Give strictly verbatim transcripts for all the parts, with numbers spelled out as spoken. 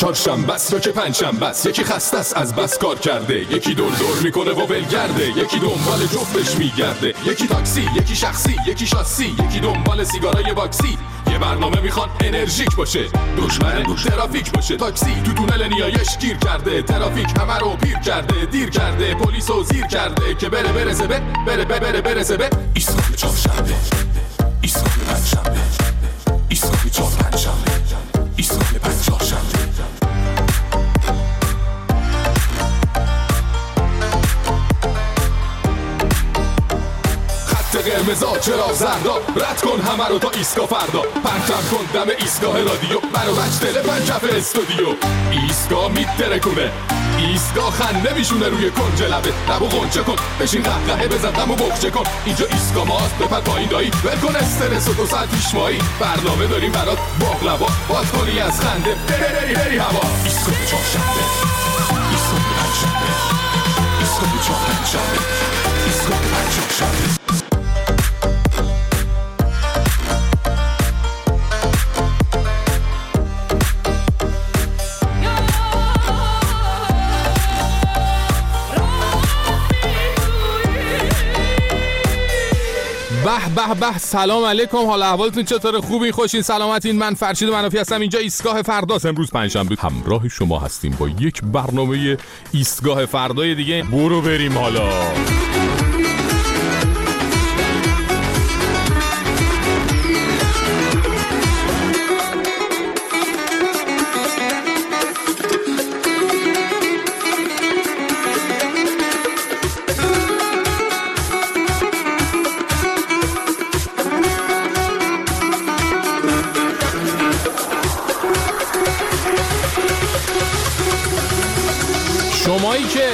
چهارشنبه است یا که پنجشنبه است، یکی خسته است از بس کار کرده، یکی دور دور میکنه و ولگرده، یکی دنبال جفتش میگرده، یکی تاکسی، یکی شخصی، یکی شاسی، یکی دنبال سیگارای باکسی. یه برنامه میخوان انرژیک باشه، دشمن ترافیک باشه. تاکسی تو تونل نیایش گیر کرده، ترافیک همه رو پیر کرده، دیر کرده، پلیس رو زیر کرده که بره برسه به بره بره بره برسه به ایستگاه چهارشنبه، ایستگاه پنجشنبه، ایستگاه چهار پنجشنبه، ایستگاه پنجشنبه. قرمزا چرا زردا، رد کن همه رو تا ایستگاه فردا، پرچم کن دم ایستگاه رادیو، منو بچ دل پنجف استودیو. ایستگاه میترکونه، ایستگاه خنده میشونه روی کنج لبه، لبو غنچه کن، بشین قهقهه بزن دمو بخچه کن. اینجا ایستگاه ماست، بپر پایین دایی، ول کن استرس و دو ساعت پیش مایی. برنامه داریم برات باقلوا، باز کنی از خنده بری بری بری هوا. ایستگاه چهارشنبه، ایستگاه پنجشنبه، ایستگاه چهار پنجشنبه، ایستگاه پنجشنبه. به به به، سلام علیکم، حال احوالتون چطوره؟ خوبین؟ خوشین؟ سلامتین؟ من فرشید منافی هستم، اینجا ایستگاه فرداست. امروز پنجشنبه همراه شما هستیم با یک برنامه ایستگاه فردای دیگه. برو بریم حالا. شمایی که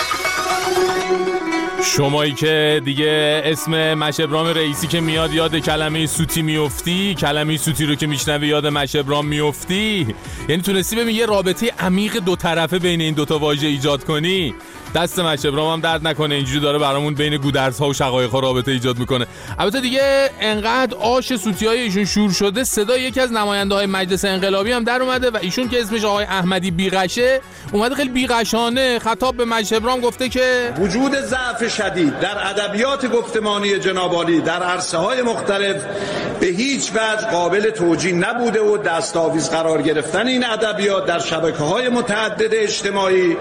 شمایی که دیگه اسم مشهبرام رئیسی که میاد یاد کلمه سوتی میفتی، کلمه سوتی رو که میشنوی یاد مشهبرام میفتی، یعنی تونستی ببین یه رابطه عمیق دو طرفه بین این دوتا واژه ایجاد کنی. دست مشهبرام هم درد نکنه، اینجوری داره برامون بین گودرزها و شقایق‌ها رابطه ایجاد میکنه. البته دیگه انقدر آش سوتی‌های ایشون شور شده، صدای یکی از نماینده‌های مجلس انقلابی هم در اومده و ایشون که اسمش آقای احمدی بیغشه اومده خیلی بیغشانه خطاب به مشهبرام گفته که وجود ضعف شدید در ادبیات گفتمانی جناب عالی در عرصه‌های مختلف به هیچ وجه قابل توجیه نبوده و دستاویز قرار گرفتن این ادبیات در شبکه‌های متعدد اجتماعی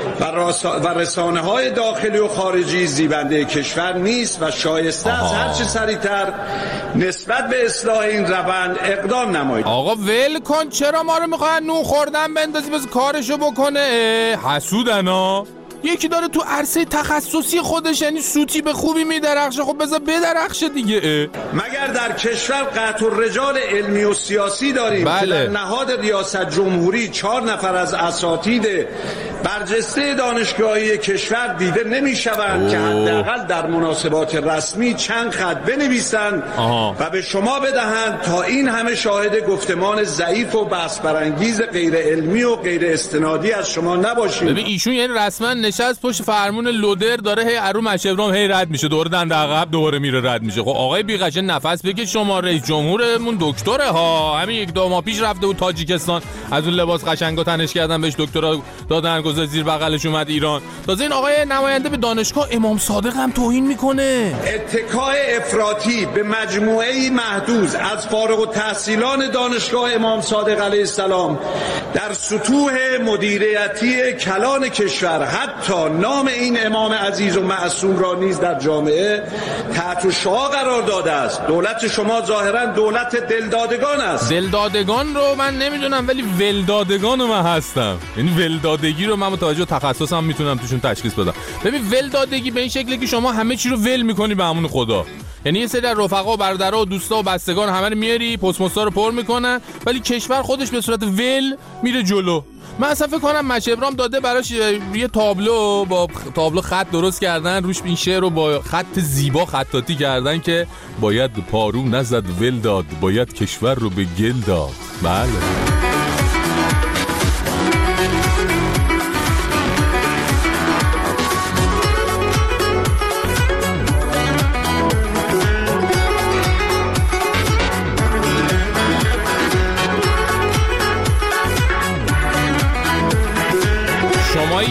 و رسانه‌های داخلی و خارجی زیبنده کشور نیست و شایسته از هر چه سریعتر نسبت به اصلاح این روند اقدام نمایید. آقا ول کن، چرا ما رو میخواد نون خوردن بندازی بس کارشو بکنه؟ حسودنا. یکی داره تو عرصه تخصصی خودش یعنی سوتی به خوبی میدرخشه، خب بذار بدرخشه دیگه. مگر در کشور قطع الرجال علمی و سیاسی داریم بله. که در نهاد ریاست جمهوری چهار نفر از اساتید برجسته دانشگاهی کشور دیده نمیشوند که حداقل در مناسبات رسمی چند خط بنویسند و به شما بدهند تا این همه شاهد گفتمان ضعیف و بحث برانگیز غیر علمی و غیر استنادی از شما نباشید. ببین ایشون یعنی رسما نشست پشت فرمون لودر داره هی ارو مشهبرام هی رد میشه، دوباره دنده عقب دوباره میره رد میشه. خب آقای بیغشه نفس بکش، شما رئیس جمهورمون دکتره ها، همین یک دو ماه پیش رفته بود تاجیکستان، از اون لباس قشنگا تنش کردن بهش دکترا دادن، گذاشت زیر بغلش اومد ایران. تازه این آقای نماینده به دانشگاه امام صادق هم توهین میکنه. اتکای افراطی به مجموعه‌ای محدود از فارغ التحصیلان دانشگاه امام صادق علیه السلام در سطوح مدیریتی کلان کشور، حتی نام این امام عزیز و معصوم را نیز در جامعه تحت شعاع قرار داده است. دولت شما ظاهرا دولت دلدادگان است. دلدادگان رو من نمیدونم ولی ولدادگان رو من هستم، یعنی ولدادگی رو من متوجه تخصصم میتونم توشون تشخیص بدم. ببین ولدادگی به این شکلی که شما همه چی رو ول میکنی به امون خدا، یعنی یه سری رفقا و برادرها و دوستا و بستگان همه رو میاری پست‌مستا رو پر میکنن ولی کشور خودش به صورت ول میره جلو. من اصلا فکر کنم مشهبرام داده براش یه تابلو با تابلو خط درست کردن، روش این شعر رو با خط زیبا خطاطی کردن که باید پارو نزد ول داد، باید کشور رو به گل داد. بله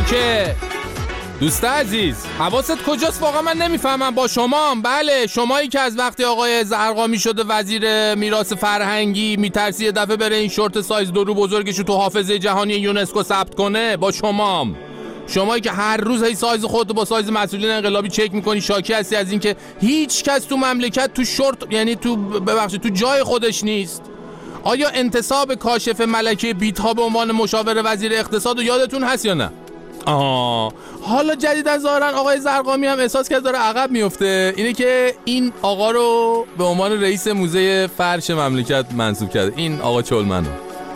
که دوست عزیز حواست کجاست واقعا من نمیفهمم. با شما بله شمایی که از وقتی آقای زرقامی شده وزیر میراث فرهنگی میترسی یه دفعه بره این شورت سایز دو رو بزرگشو تو حافظه جهانی یونسکو ثبت کنه. با شما شمایی که هر روز هی سایز خودتو با سایز مسئولین انقلابی چک میکنی، شاکی هستی از این که هیچ کس تو مملکت تو شورت یعنی تو ببخشید تو جای خودش نیست. آیا انتصاب کاشف ملکه بیت‌ها به عنوان مشاور وزیر اقتصاد رو یادتون هست یا نه؟ آه حالا جدیداً ظاهراً آقای زرقامی هم احساس کرد داره عقب میفته، اینه که این آقا رو به عنوان رئیس موزه فرش مملکت منصوب کرده. این آقا چلمنو.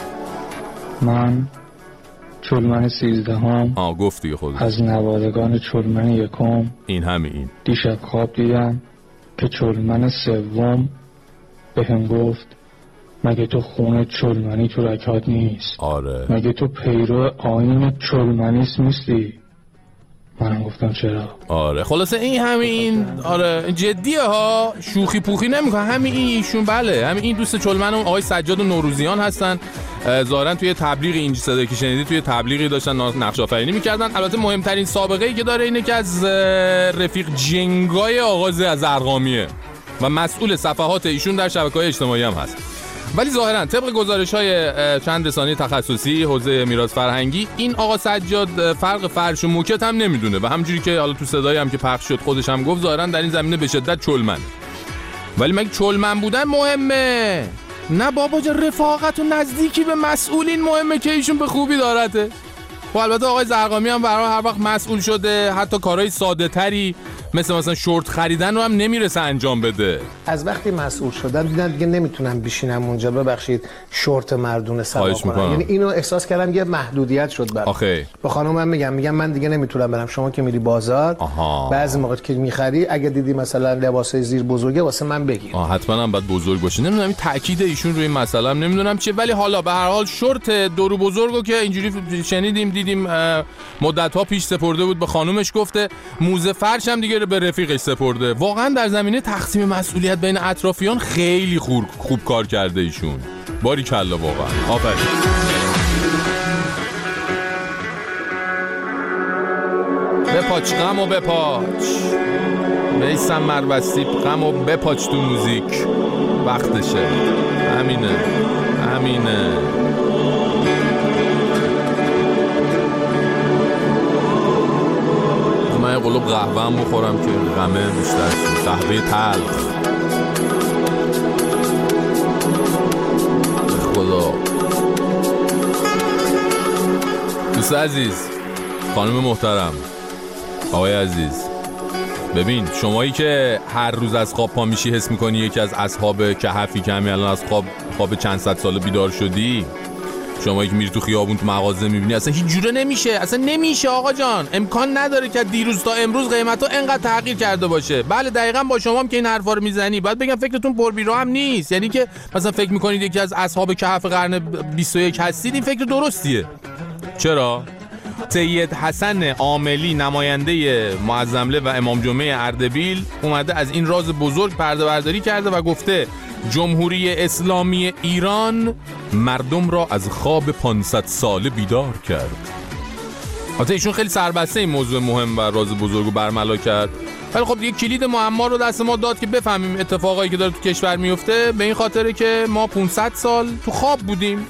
من چلمن سیزدهم آه گفت دیگه خودت. از نوادگان چلمن یکم. این همین این. دیشب خواب دیدم که چلمن سوم بهم گفت مگه تو خونه چلمنی تو رکات نیست؟ آره. مگه تو پیرو آیین چلمنیست نیستی؟ منم گفتم چرا. آره خلاصه این همین آره جدیه ها، شوخی پوخی نمیکنه. همین این ایشون بله همین این دوست چلمن و آقای سجاد و نوروزیان هستن. ظاهرا توی تبلیغ این صدایی که شنیدی توی تبلیغی داشتن نقش آفرینی میکردن. البته مهمترین سابقه ای که داره اینه که از رفیق جنگای آقای زرقامیه و مسئول صفحات ایشون در شبکه‌های اجتماعی هم هست. ولی ظاهرا طبق گزارش‌های چند رسانه تخصصی حوزه میراث فرهنگی این آقا سجاد فرق فرش و موکت هم نمیدونه و همونجوری که حالا تو صدایی هم که پخش شد خودش هم گفت ظاهرا در این زمینه به شدت چلمن. ولی مگه چلمن بودن مهمه؟ نه بابا جا، رفاقت و نزدیکی به مسئولین مهمه که ایشون به خوبی دارته. و البته آقای زرقامی هم برای هر وقت مسئول شده حتی کارهای ساده تری مثل مثلا شورت خریدن رو هم نمیرسه انجام بده. از وقتی مسئول شدن دیدن دیگه نمیتونم بشینم اونجا ببخشید شورت مردونه سوا کنم. یعنی اینو احساس کردم یه محدودیت شد برام. آخه به خانومم میگم میگم من دیگه نمیتونم برم. شما که میری بازار آها. بعضی موقع که میخری اگه دیدی مثلا لباسای زیر بزرگه واسه من بگیر. آه حتما هم باید بزرگ باشه. نمیدونم این تاکید ایشون روی این مسئله هم نمیدونم چیه، ولی حالا به هر حال شورت دورو بزرگو که اینجوری شنیدیم دیدیم مدت‌ها پیش سپرده بود به خانومش، گفته موزه فرش هم دیگه به رفیقش سپرده. واقعا در زمینه تقسیم مسئولیت بین اطرافیان خیلی خوب خوب کار کرده ایشون. باریکلا واقعا. آفرین. بپاچ غم و بپاچ میسم مروستی، غم و بپاچ تو موزیک وقتشه. همینه همینه. من یه قلوب قهوه هم بخورم که غمه بیشتر شد. قهوه تلخ. خدا. دوست عزیز، خانم محترم، آقای عزیز، ببین شمایی که هر روز از خواب پا میشی حس میکنی یکی از اصحاب کهفی که همین الان از خواب خواب چند صد ساله بیدار شدی، شمایی که میری تو خیابون تو مغازه میبینی اصلا هیچ جوره نمیشه، اصلا نمیشه آقا جان، امکان نداره که دیروز تا امروز قیمتا اینقدر تغییر کرده باشه. بله دقیقاً با شما هم که این حرفا رو میزنی باید بگم فکرتون پربیرو هم نیست. یعنی که مثلا فکر میکنید یکی از اصحاب کهف قرن بیست و یک هستید، این فکر درستیه. چرا؟ سید حسن عاملی نماینده معظمله و امام جمعه اردبیل اومده از این راز بزرگ پرده برداری کرده و گفته جمهوری اسلامی ایران مردم را از خواب پانصد ساله بیدار کرد. البته ایشون خیلی سربسته این موضوع مهم و راز بزرگ رو برملا کرد، ولی خب یک کلید معما رو دست ما داد که بفهمیم اتفاقایی که داره تو کشور میفته به این خاطره که ما پانصد سال تو خواب بودیم.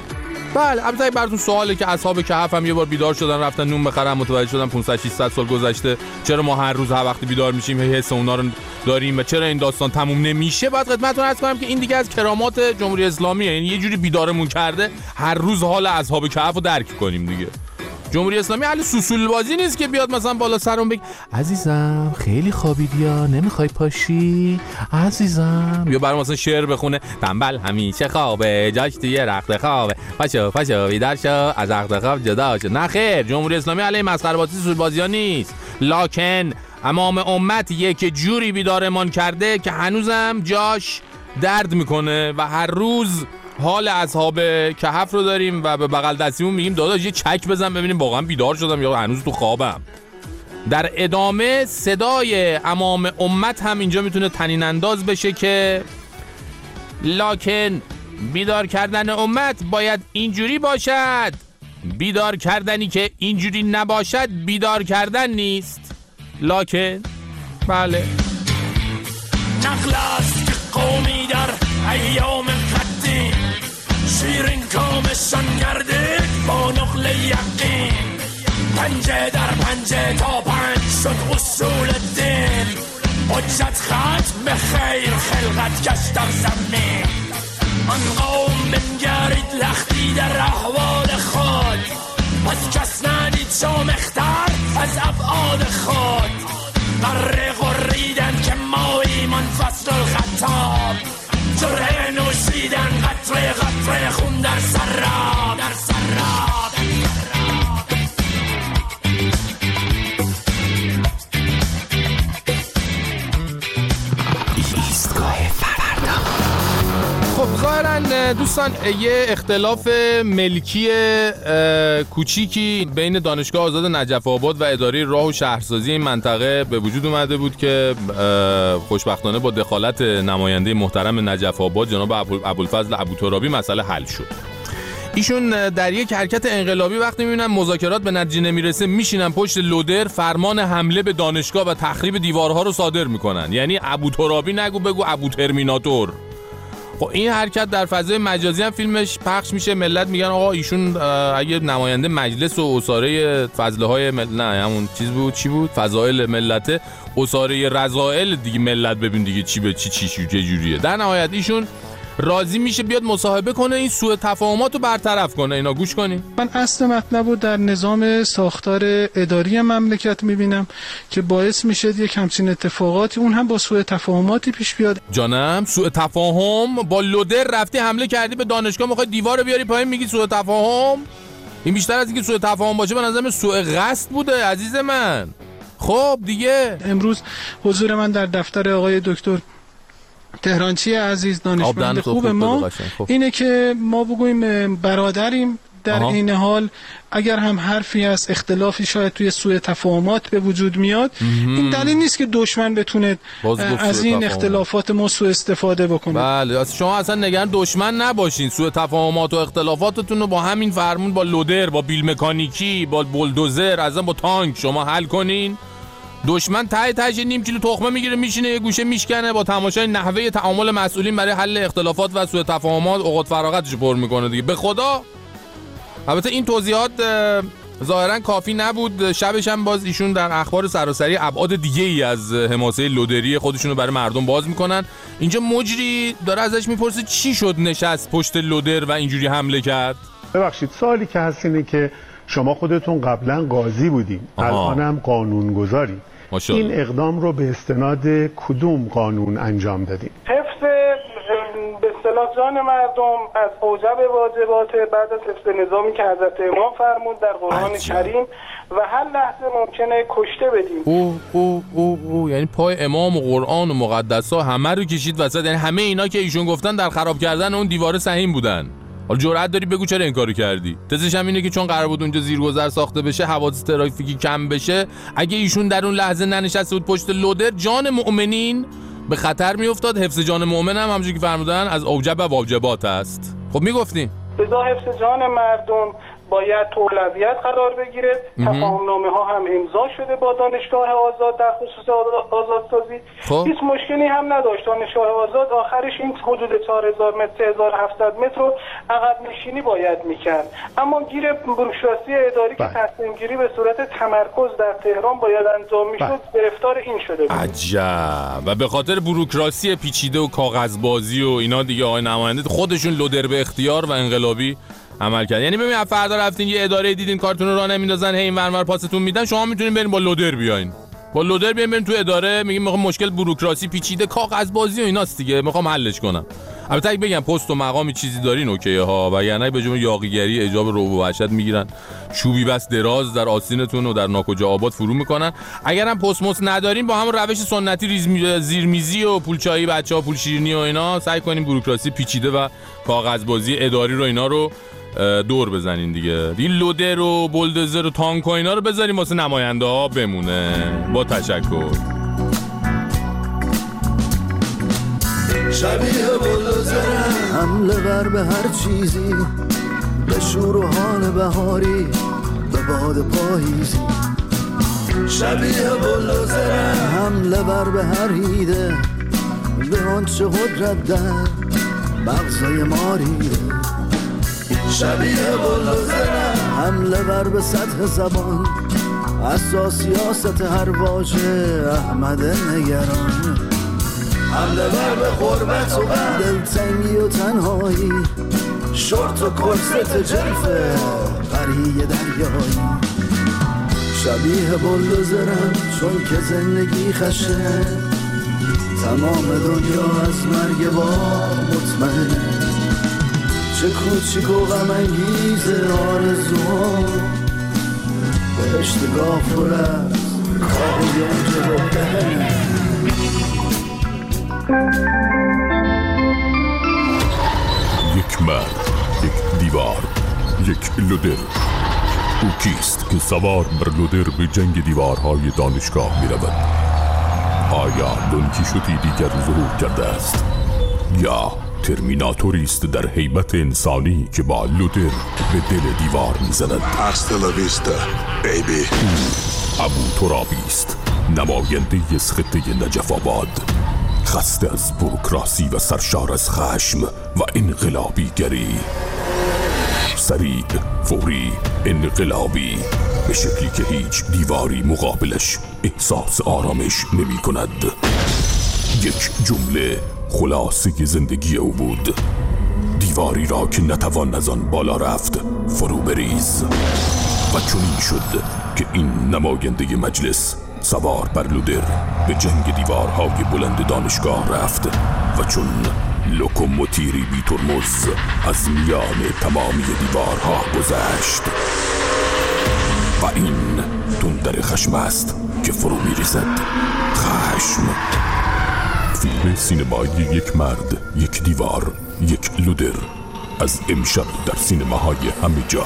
بله البته براتون سواله که اصحاب کهف هم یه بار بیدار شدن رفتن نون بخرن متوجه شدن پانصد ششصد سال گذشته، چرا ما هر روز هر وقتی بیدار میشیم حس اونا رو داریم و چرا این داستان تموم نمیشه؟ بعد خدمتتون عرض کنم که این دیگه از کرامات جمهوری اسلامیه، یعنی یه جوری بیدارمون کرده هر روز حال اصحاب کهف رو درک کنیم دیگه. جمهوری اسلامی اهل سوسول بازی نیست که بیاد مثلا بالا سرم بگه عزیزم خیلی خوابیدی یا نمیخوای پاشی عزیزم، یا برام مثلا شعر بخونه تنبل همیشه خوابه جاش توی رخت خوابه پاشو پاشو بیدار شو از رخت خواب جدا شو. نه خیر، جمهوری اسلامی علیه مسخره بازی سوسول بازی ها نیست، لکن امام امت یک جوری بیدارمان کرده که هنوزم جاش درد میکنه و هر روز حال اصحاب کهف رو داریم و به بغل دستیمون میگیم داداش یه چک بزن ببینیم واقعا بیدار شدم یا هنوز تو خوابم. در ادامه صدای امام امت هم اینجا میتونه طنین انداز بشه که لکن بیدار کردن امت باید اینجوری باشد، بیدار کردنی که اینجوری نباشد بیدار کردن نیست. لاکن بله نقل است که قومی در ایام قدیم شیرین کامشان گردید با نقل یقین، پنجه در پنجه تا پنج شد اصول دین، حجت ختم به خیر خلقت گشت در زمین. آن قوم بنگرید لختی در احوال خود، پس کس ندید شامختر از ابعاد خود. قره قریدن که ما ایمان فصل الخطاب، جرعه نوشیدن قطره قطره خون در سراب در سراب. ایستگاه فردا. خب ظاهراً دوستان یه اختلاف ملکی کوچیکی بین دانشگاه آزاد نجف آباد و اداره راه و شهرسازی این منطقه به وجود اومده بود که خوشبختانه با دخالت نماینده محترم نجف آباد جناب ابوالفضل ابوترابی مسئله حل شد. ایشون در یک حرکت انقلابی وقتی میبینن مذاکرات به نتیجه نمیرسه میشینن پشت لودر فرمان حمله به دانشگاه و تخریب دیوارها رو صادر میکنن. یعنی ابوترابی نگو بگو ابو ترمیناتور. خب این حرکت در فضای مجازی هم فیلمش پخش میشه، ملت میگن آقا ایشون اگه نماینده مجلس و اساره فضلهای مل... نه همون چیز بود چی بود فضائل ملت اساره رذائل دیگه ملت ببین دیگه چی به چی چی چه جوریه. در نهایت ایشون راضی میشه بیاد مصاحبه کنه این سوء تفاهمات رو برطرف کنه. اینا گوش کنین. من اصل مطلب رو در نظام ساختار اداری مملکت میبینم که باعث میشه یک همچین اتفاقاتی اون هم با سوء تفاهماتی پیش بیاد. جانم سوء تفاهم با لودر رفتی حمله کردی به دانشگاه میخوای دیوار رو بیاری پایین میگی سوء تفاهم؟ این بیشتر از اینکه سوء تفاهم باشه به نظرم سوء قصد بوده عزیز من. خب دیگه امروز حضور من در دفتر آقای دکتر تهرانچی عزیز دانشمند خوب ما اینه که ما بگوییم برادریم، در این حال اگر هم حرفی از اختلافی شاید توی سوء تفاهمات به وجود میاد این دلیل نیست که دشمن بتونه از این اختلافات ما سوء استفاده بکنه. بله شما اصلا نگران دشمن نباشین، سوء تفاهمات و اختلافاتتون رو با همین فرمون با لودر با بیل مکانیکی با بولدوزر ازن با تانک شما حل کنین. دشمن ته تهش نیم کیلو تخمه میگیره میشینه یه گوشه میشکنه با تماشای نحوه تعامل مسئولین برای حل اختلافات و سوء تفاهمات اوقات فراغتش پر میکنه دیگه. به خدا البته این توضیحات ظاهرا کافی نبود. شبش هم باز ایشون در اخبار سراسری ابعاد دیگه ای از حماسه لودری خودشونو برای مردم باز میکنن. اینجا مجری داره ازش میپرسه چی شد نشست پشت لودر و اینجوری حمله کرد. ببخشید سوالی که هست اینه که شما خودتون قبلا قاضی بودین الانم قانونگذاری، این اقدام رو به استناد کدوم قانون انجام دادین؟ حفظ به اصطلاح جان مردم از اوجب واجبات بعد از حفظ نظامی که حضرت امام فرمود در قرآن کریم و هر لحظه ممکنه کشته بدیم. او او او او یعنی پای امام و قرآن و مقدسا همه رو کشید وسط. یعنی همه اینا که ایشون گفتن در خراب کردن اون دیوار سهیم بودن. حالا جرأت داری بگو چرا این کارو کردی؟ تزش هم اینه که چون قرار بود اونجا زیرگذر ساخته بشه حوادث ترافیکی کم بشه، اگه ایشون در اون لحظه ننشسته بود پشت لودر جان مؤمنین به خطر میافتاد. حفظ جان مؤمن هم همونجوری که فرمودن از اوجب و واجبات است. خب میگفتی لذا حفظ جان مردم باید اولویت قرار بگیره. تفاهمنامه ها هم امضا شده با دانشگاه آزاد در خصوص آزادسازی. خب. هیچ مشکلی هم نداشت. دانشگاه آزاد آخرش این حدود چهار هزار متر سه هزار و هفتصد متر رو عقب نشینی باید میکرد، اما گیر بروکراسی اداری که تصمیم گیری به صورت تمرکز در تهران باید انجام میشد گرفتار این شده بود. عجب. و به خاطر بروکراسی پیچیده و کاغذبازی و اینا دیگه آقای نماینده خودشون لودر به اختیار و انقلابی عمل کرد. یعنی ببین فردا رفتین یه اداره دیدین کارتون رو راه نمیندازن هی این ورور پاستون میدن، شما میتونین برین با لودر بیاین. با لودر بیاین برین تو اداره میگیم میخوام مشکل بوروکراسی پیچیده کاغذبازی و ایناست دیگه میخوام حلش کنم. البته اگه بگم پست و مقامی چیزی دارین اوکیه ها، وگرنه به جای یاغیگری اجاب رو و وحشت میگیرن چوبی بس دراز در آستینتون و در ناکجا آباد فرو میکنن. اگرم پست مست ندارین با همون روش سنتی ریز زیرمیزی و پولچایی بچه‌ها پول شیرینی و اینا سعی کنین بوروکراسی پیچیده و کاغذبازی اداری رو اینا رو دور بزنین دیگه. این لودر و بولدوزر و تانک و اینا رو بذاریم واسه نماینده ها بمونه. با تشکر. شبیه بولدوزر حمله بر به هر چیزی به شور و حال بهاری به باد پاییزی، شبیه بلوزرم حمله بر به هر ایده، به آنچه قدرت در مغزای ماریده، شبیه بلوزرم حمله بر به سطح زبان، اساسیاست هر واژه احمد نگران، حمله بر به غربت و دلتنگی و تنهایی، شورت و کرست جلفه قریه دریایی، شبیه بلوزرم چون که زندگی خشه، تمام دنیا از مرگ با مطمئنه، چه کوچیک و غم انگیز آرزوها، بهشت گافور از کاه یونجه و بهنه. یک مرد، یک دیوار، یک لودر. او کیست که سوار بر لودر به جنگ دیوارهای دانشگاه می رود؟ آیا دون کیشوتی دیگر ظهور کرده است؟ یا ترمیناتوری است در هیبت انسانی که با لودر به دل دیوار می زند؟ Hasta la vista, baby. او ابو ترابی است، نماینده از خطه نجف آباد، خسته از بوروکراسی و سرشار از خشم و انقلابی گری، سریع، فوری، انقلابی، به شکلی که هیچ دیواری مقابلش احساس آرامش نمی کند. یک جمله خلاصه زندگی او بود: دیواری را که نتوان از آن بالا رفت فرو بریز. و چنین شد که این نماینده مجلس سوار بر لودر به جنگ دیوارهای بلند دانشگاه رفت و چون لوکوموتیری بی ترمز از میان تمامی دیوارها گذشت. و این تندر خشم است که فرو می‌ریزد. خشم. فیلم سینمایی یک مرد، یک دیوار، یک لودر، از امشب در سینماهای همه جا.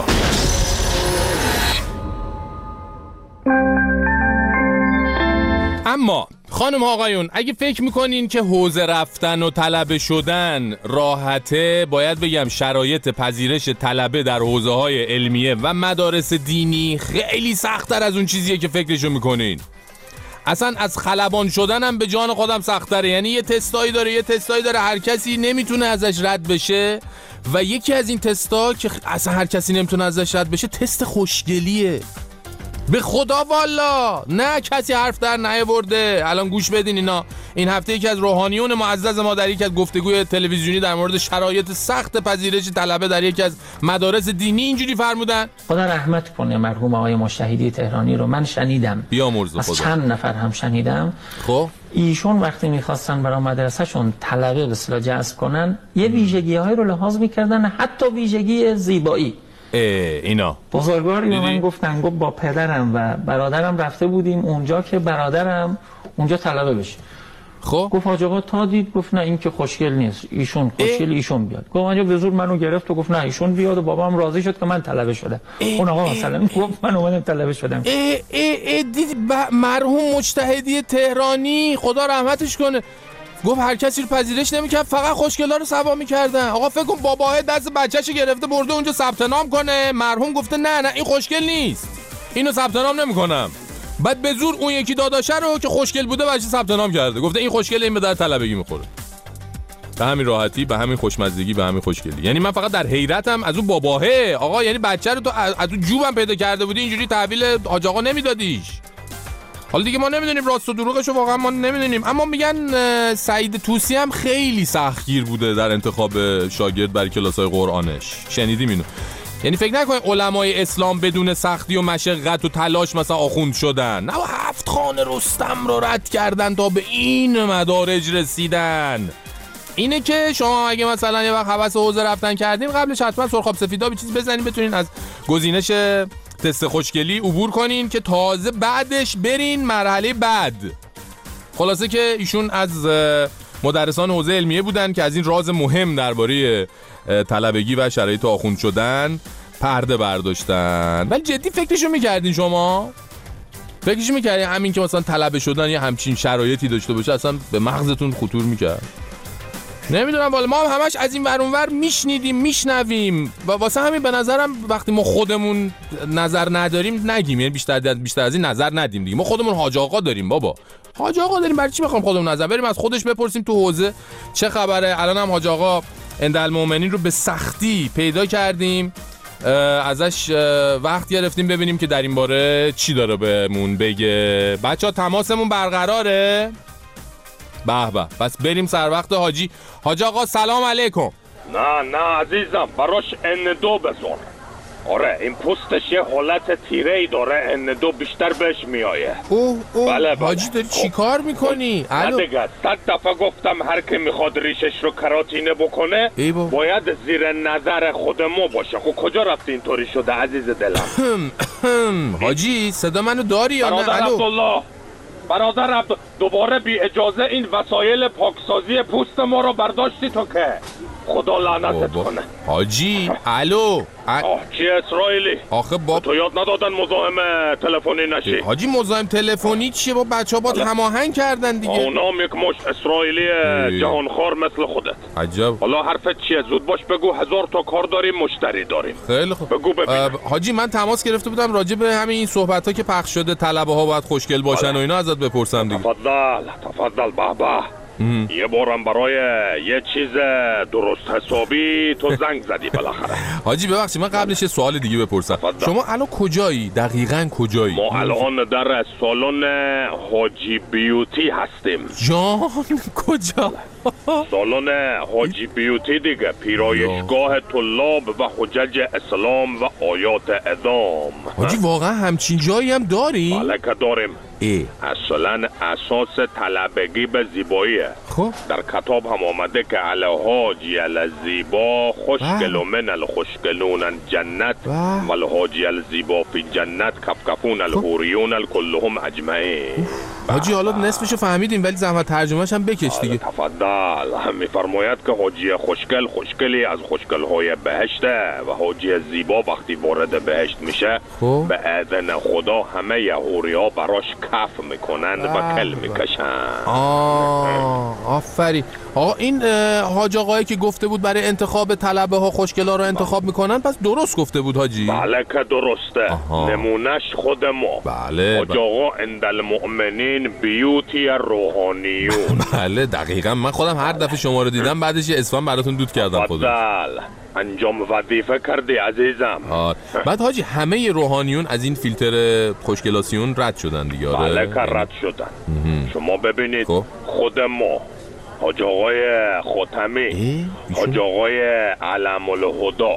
اما خانم آقایون، اگه فکر میکنین که حوزه رفتن و طلبه شدن راحته، باید بگم شرایط پذیرش طلبه در حوزه های علمیه و مدارس دینی خیلی سخت‌تر از اون چیزیه که فکرشو میکنین. اصلا از خلبان شدن هم به جان خودم سخت‌تره. یعنی یه تستایی داره یه تستایی داره هر کسی نمیتونه ازش رد بشه و یکی از این تستا که اصلا هر کسی نمیتونه ازش رد بشه تست خوشگلیه. به خدا والا نه کسی حرف در نیاورده. الان گوش بدین اینا. این هفته یکی از روحانیون معزز ما در یکی از گفتگوی تلویزیونی در مورد شرایط سخت پذیرش طلبه در یکی از مدارس دینی اینجوری فرمودن. خدا رحمت کنه مرحوم آقای مشهدی تهرانی رو من شنیدم. بیامرز از خدا. چند نفر هم شنیدم. خب ایشون وقتی میخواستن برای مدرسهشون طلبه به اصطلاح جذب کنن یه ویژگی‌هایی رو لحاظ می‌کردن، حتی ویژگی زیبایی. اینا بزرگواری به من گفتن، گفت با پدرم و برادرم رفته بودیم اونجا که برادرم اونجا طلبه بشه. خب گفت حاج آقا تا دید؟ گفت نه این که خوشگل نیست، ایشون خوشگل ایشون بیاد. گفت اونجا به زور منو گرفت و گفت نه ایشون بیاد و بابام راضی شد که من طلبه شدم. اون آقا مثلا گفت من اومدم طلبه شدم. ای ای ای دید مرحوم مجتهدی تهرانی خدا رحمتش کنه گفت هر کسی رو پذیرش نمی‌کرد، فقط خوشگلا رو سوا می‌کردن. آقا فکر کن باباه دست بچه‌شو گرفته برده اونجا ثبت نام کنه، مرحوم گفته نه نه این خوشگل نیست، اینو ثبت نام نمی‌کنم. بعد به زور اون یکی داداشه رو که خوشگل بوده بچه ثبت نام کرده، گفته این خوشگله، این به در طلبگی می‌خوره. به همین راحتی، به همین خوشمزگی، به همین خوشگلی. یعنی من فقط در حیرتم از اون باباهه. آقا یعنی بچه رو تو از اون جوبم پیدا کرده بودی اینجوری تحویل حاج آقا نمیدادیش. حالا دیگه ما نمیدونیم راست و دروغشو، واقعا ما نمیدونیم. اما میگن سعید طوسی هم خیلی سختگیر بوده در انتخاب شاگرد برای کلاس‌های قرآنش. شنیدیم اینو؟ یعنی فکر نکنید علمای اسلام بدون سختی و مشقت و تلاش مثلا آخوند شدن. نه، هفت خانه رستم رو رد کردن تا به این مدارج رسیدن. اینه که شما اگه مثلا یه وقت هوس حوزه رفتن کردین، قبلش حتما سرخاب سفیداب چیز بزنین بتونین از گزینش تست خوشگلی عبور کنین که تازه بعدش برین مرحله بعد. خلاصه که ایشون از مدرسان حوزه علمیه بودن که از این راز مهم درباره طلبگی و شرایط آخوند شدن پرده برداشتن. ولی جدی فکرشو میکردین شما؟ فکرشو میکردین همین که مثلا طلبه شدن یه همچین شرایطی داشته باشه اصلا به مغزتون خطور میکرد؟ نمیدونم والا، ما هم همش از این ور اون ور میشنیدیم میشنویم و واسه همین به نظرم وقتی ما خودمون نظر نداریم نگیم، یعنی بیشتر بیشتر از این نظر ندیم دیگه. ما خودمون حاج آقا داریم بابا، حاج آقا داریم، برای چی بخوام خودمون نظر بریم از خودش بپرسیم تو حوزه چه خبره. الان هم حاج آقا اندالمؤمنین رو به سختی پیدا کردیم، ازش وقت گرفتیم ببینیم که در این باره چی داره بهمون بگه. بچه‌ها تماسمون برقراره؟ به به، پس بریم سر وقت حاجی. حاج آقا سلام علیکم. نه نه عزیزم، براش ان دو بذار. آره این پوستش یه حالت تیره ای داره، ان دو بیشتر بهش میایه. اوه اوه بله بله. حاجی داری چی کار میکنی؟ نه دیگه، صد دفعه گفتم هر که میخواد ریشش رو کراتینه بکنه باید زیر نظر خود ما باشه. خب کجا رفتی اینطوری شده عزیز دلم؟ حاجی صدا منو داری یا نه؟ برادر عبدالله، برادر عبد دوباره بی اجازه این وسایل پاکسازی پوست ما رو برداشتی تو که خدا لعنتت کنه. حاجی الو آه چی اسرائیلی؟ آخه با تو یاد ندادن مزاحم تلفنی نشی؟ حاجی مزاحم تلفنی چیه؟ با بچه‌ها با هماهنگ کردن دیگه. اونام یک مش اسرائیلی جهانخوار مثل خودت. عجب. حالا حرفت چیه؟ زود باش بگو، هزار تا کار داریم، مشتری داریم. خیلی خوب بگو ببینم. حاجی من تماس گرفته بودم راجع به همین این صحبت‌ها که پخش شده طلبه ها باید خوشگل باشن و اینا ازت بپرسم دیگه. تفضل تفضل بابا. یه بارم برای یه چیز درست حسابی تو زنگ زدی بالاخره. حاجی ببخشید من قبلش یه سوال دیگه بپرسم. شما الان کجایی؟ دقیقاً کجایی؟ ما الان در سالن حاجی بیوتی هستیم. جان کجا؟ سالن حاجی بیوتی دیگه، پیرایشگاه طلاب و حجج اسلام و آیات ادام. حاجی واقعا همچین جایی هم داری؟ بله که داریم. ای. اصلا اساس طلبگی به زیباییه. خب در کتاب هم آمده که الحاجی الزیبا خوشگل و من الخوشگلون جنت و الحاجی الزیبا فی جنت کفکفون الحوریون الکلهم اجمعین. حاجی حالا نصفشو فهمیدیم ولی زحمت ترجمهش هم بکش دیگه. تفضل. میفرماید که حاجی خوشگل خوشگلی از خوشگل‌های بهشته و حاجی زیبا وقتی وارد بهشت میشه به اذن خدا همه یهوریا براش کف میکنند و کل میکشند. آه آفرین. آقا این حاج آقایی که گفته بود برای انتخاب طلبه ها خوشگلا رو انتخاب میکنن، پس درست گفته بود حاجی؟ بله که درسته. آها. نمونش خود ما. بله. حاج آقا اندالمؤمنین بیوتی روحانیون. بله دقیقا، من خودم هر دفعه شما رو دیدم بعدش یه اسم براتون دود کردم خودم. بله انجام وظیفه کردی عزیزم. آه. بعد حاجی همه روحانیون از این فیلتر خوشگلاسیون رد شدن دیگه؟ بله که رد شدن. شما ببینید خب. خود ما حاج آقای ختمی، حاج آقای علم الهدا،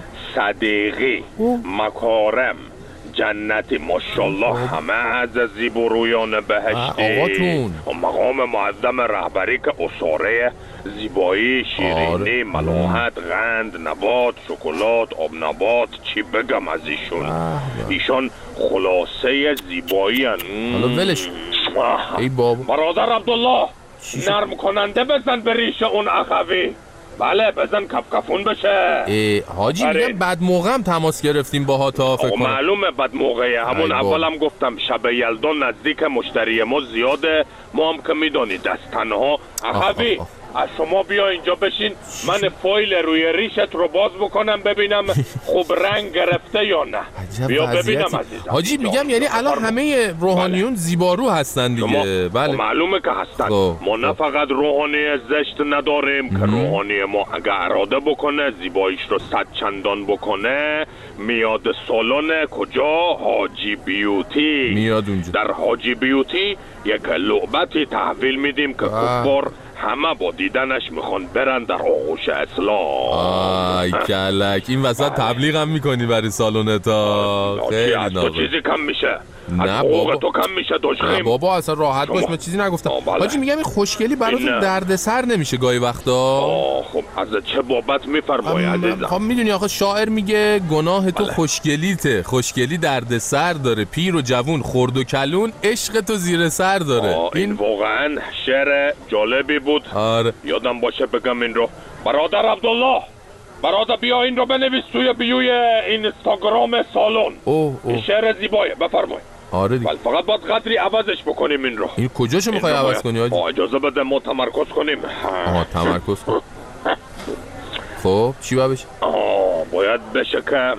صدیقی، مکارم، جنتی، ماشاءالله همه از زیبرویان بهشتی. مقام معظم رهبری که اصاره زیبایی، شیرینی، ملاحت، قند، نبات، شکلات، آب نبات، چی بگم از ایشون. ایشان خلاصه زیبایی هن. حالا ولش ای بابا. برادر عبدالله نرم کننده بزن به ریش اون اخوی. بله بزن کفکفون بشه. حاجی میگم بد موقع هم تماس گرفتیم با ها تا فکر کنم. معلومه بد موقعه، همون اولم گفتم شب یلدان نزدیک مشتری ما زیاده، ما هم که میدونی دست تنها. اخوی از شما بیا اینجا بشین، من فایل روی ریشت رو باز بکنم ببینم خوب رنگ گرفته یا نه. بیا ببینم عزیزم. حاجی میگم یعنی الان همه روحانیون بله. زیبارو هستن دیگه. بله معلومه که هستن. خب. ما نه فقط روحانی زشت نداریم که روحانی ما اگه اراده بکنه زیباییش رو صد چندان بکنه میاد سالن کجا؟ حاجی بیوتی. میاد اونجا. در حاجی بیوتی یک لعبتی تحویل میدیم که کفار همه با دیدنش میخوان برن در آغوش اسلام. آی کلک، این وسط تبلیغ هم میکنی برای سالونتا؟ خیلی نابه. چیزی کم میشه؟ نه بابا تو کم میشه دوشخیم. نه بابا اصلا راحت باش، من چیزی نگفتم. حاجی میگم این خوشگلی براتون دردسر نمیشه گاهی وقتا؟ خب از چه بابت میفرمایی عزیزم؟ خب میدونی آخه شاعر میگه گناه تو خوشگلیته، خوشگلی دردسر داره، پیر و جوون خرد و کلون عشق تو زیر سر داره. این واقعا شعر جالبی بود. آره. یادم باشه بگم این رو. برادر عبدالله، برادر بیا این رو بنویس توی بیوی اینستاگرام سالن. اوه اوه. شعر زیبایه، بفرمایید. آره دیگه. ولی فقط باید قدری عوضش بکنیم این رو. این کجاشو میخوای عوض کنی حاجی؟ اجازه بده ما تمرکز کنیم. آها تمرکز کن. خب چی باید بشه؟ آه باید بشه که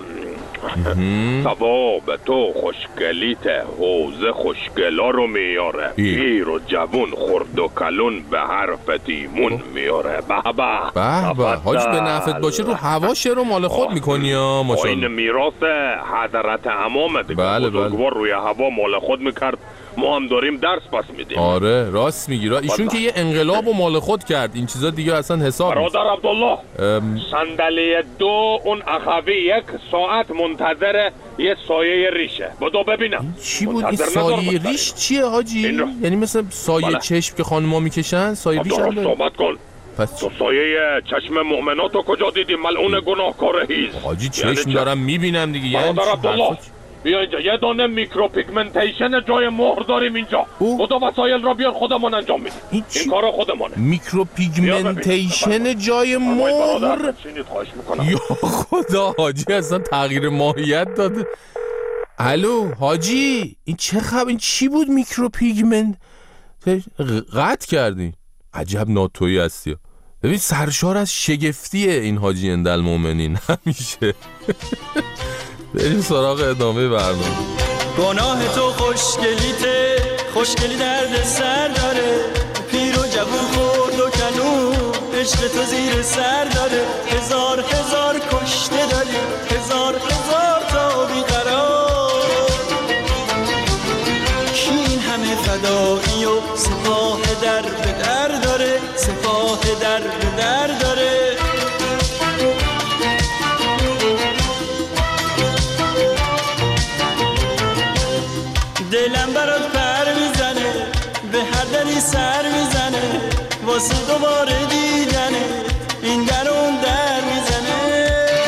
ثواب تو خوشگلیت حوزه خوشگلا رو میاره، پیر و جوون خرد و کلون به حرف تیمون میاره. به به به به حاج به نفت باشه رو هوا شعر مال خود میکنی یا ماشاءالله. این میراث حضرت امام دیگه. بله بزرگوار روی هوا مال خود میکرد، ما هم داریم درس پس میدیم. آره راست میگی. ایشون که یه انقلاب و مال خود کرد، این چیزا دیگه اصلا حساب نیست. برادر عبدالله ام... صندلی دو اون اخوی یک ساعت منتظر یه سایه ریشه. بدو ببینم چی بود این سایه ریش چیه حاجی؟ یعنی مثل سایه بله. چشم که خانم‌ها میکشن سایه ریش هم داره. صحبت کن. پس تو سایه چشم مؤمناتو کجا دیدی ملعون گناهکار هیز؟ حاجی چشم یعنی دارم میبینم دیگه. یعنی عبدالله بیا اینجا یه دانه میکرو پیگمنتیشن جای مهر داریم اینجا. خدا وسایل را بیار خودمون انجام میدیم. این, این کارو خودمونه. میکرو پیگمنتیشن جای مهر. یا خدا حاجی اصلا تغییر ماهیت داده. الو حاجی این چه خبر؟ این چی بود میکرو پیگمنت؟ قطع کردی. عجب ناتویی هستی. ببین سرشار از شگفتیه این حاجی اندالمومنین همیشه. بریم سراغ ادامه برنامه. گناه تو خوشگلیته، خوشگلی درد سر داره، پیر و جوون خورد و کنون عشق تو زیر سر داره. هزار هزار کشته داری، هزار هزار تا بیقرار، کی این همه فدایی و سپاه در به در داره، سپاه در به در داره. دلم برات پر میزنه، به هر دری سر میزنه، واسه دوباره دیدنه این در اون در میزنه.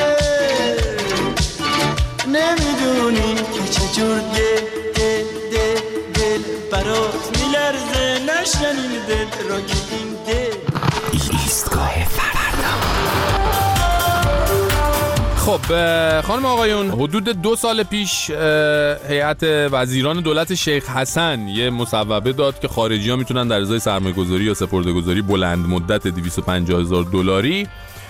نمیدونی که چجور دل دل دل دل برات میلرزه، نشنین دل را که این دل ایستگاه فردا. خب خانم آقایون، حدود دو سال پیش هیئت وزیران دولت شیخ حسن یه مصوبه داد که خارجی ها میتونن در ازای سرمایه‌گذاری یا سپرده‌گذاری بلند مدت دویست و پنجاه هزار دلاری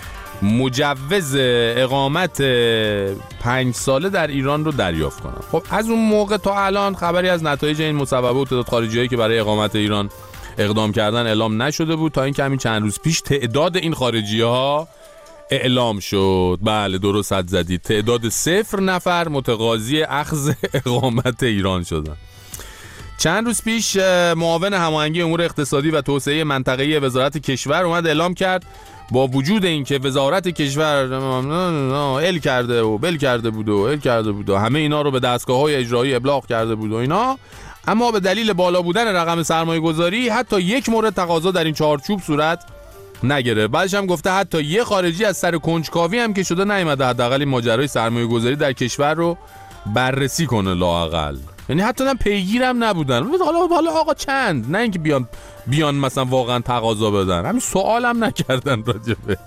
مجوز اقامت پنج ساله در ایران رو دریافت کنن. خب از اون موقع تا الان خبری از نتایج این مصوبه و تعداد خارجی هایی که برای اقامت ایران اقدام کردن اعلام نشده بود تا اینکه همین چند روز پیش تعداد این خارجی ها اعلام شد. بله درست حد زدید، تعداد صفر نفر متقاضی اخذ اقامت ایران شدن. چند روز پیش معاون هماهنگی امور اقتصادی و توسعه منطقه‌ای وزارت کشور اومد اعلام کرد با وجود اینکه وزارت کشور ال کرده و بل کرده بود و ال کرده بود و همه اینا رو به دستگاه‌های اجرایی ابلاغ کرده بود و اینا، اما به دلیل بالا بودن رقم سرمایه‌گذاری حتی یک مورد تقاضا در این چارچوب صورت نگره. بعدش هم گفته حتی یه خارجی از سر کنجکاوی هم که شده نیامده حداقل این ماجرای سرمایه‌گذاری در کشور رو بررسی کنه لااقل. یعنی حتی هم پیگیرم نبودن. حالا حالا آقا چند، نه اینکه بیان بیان مثلا واقعا تقاضا بدن، همین سوالم نکردن راجبش.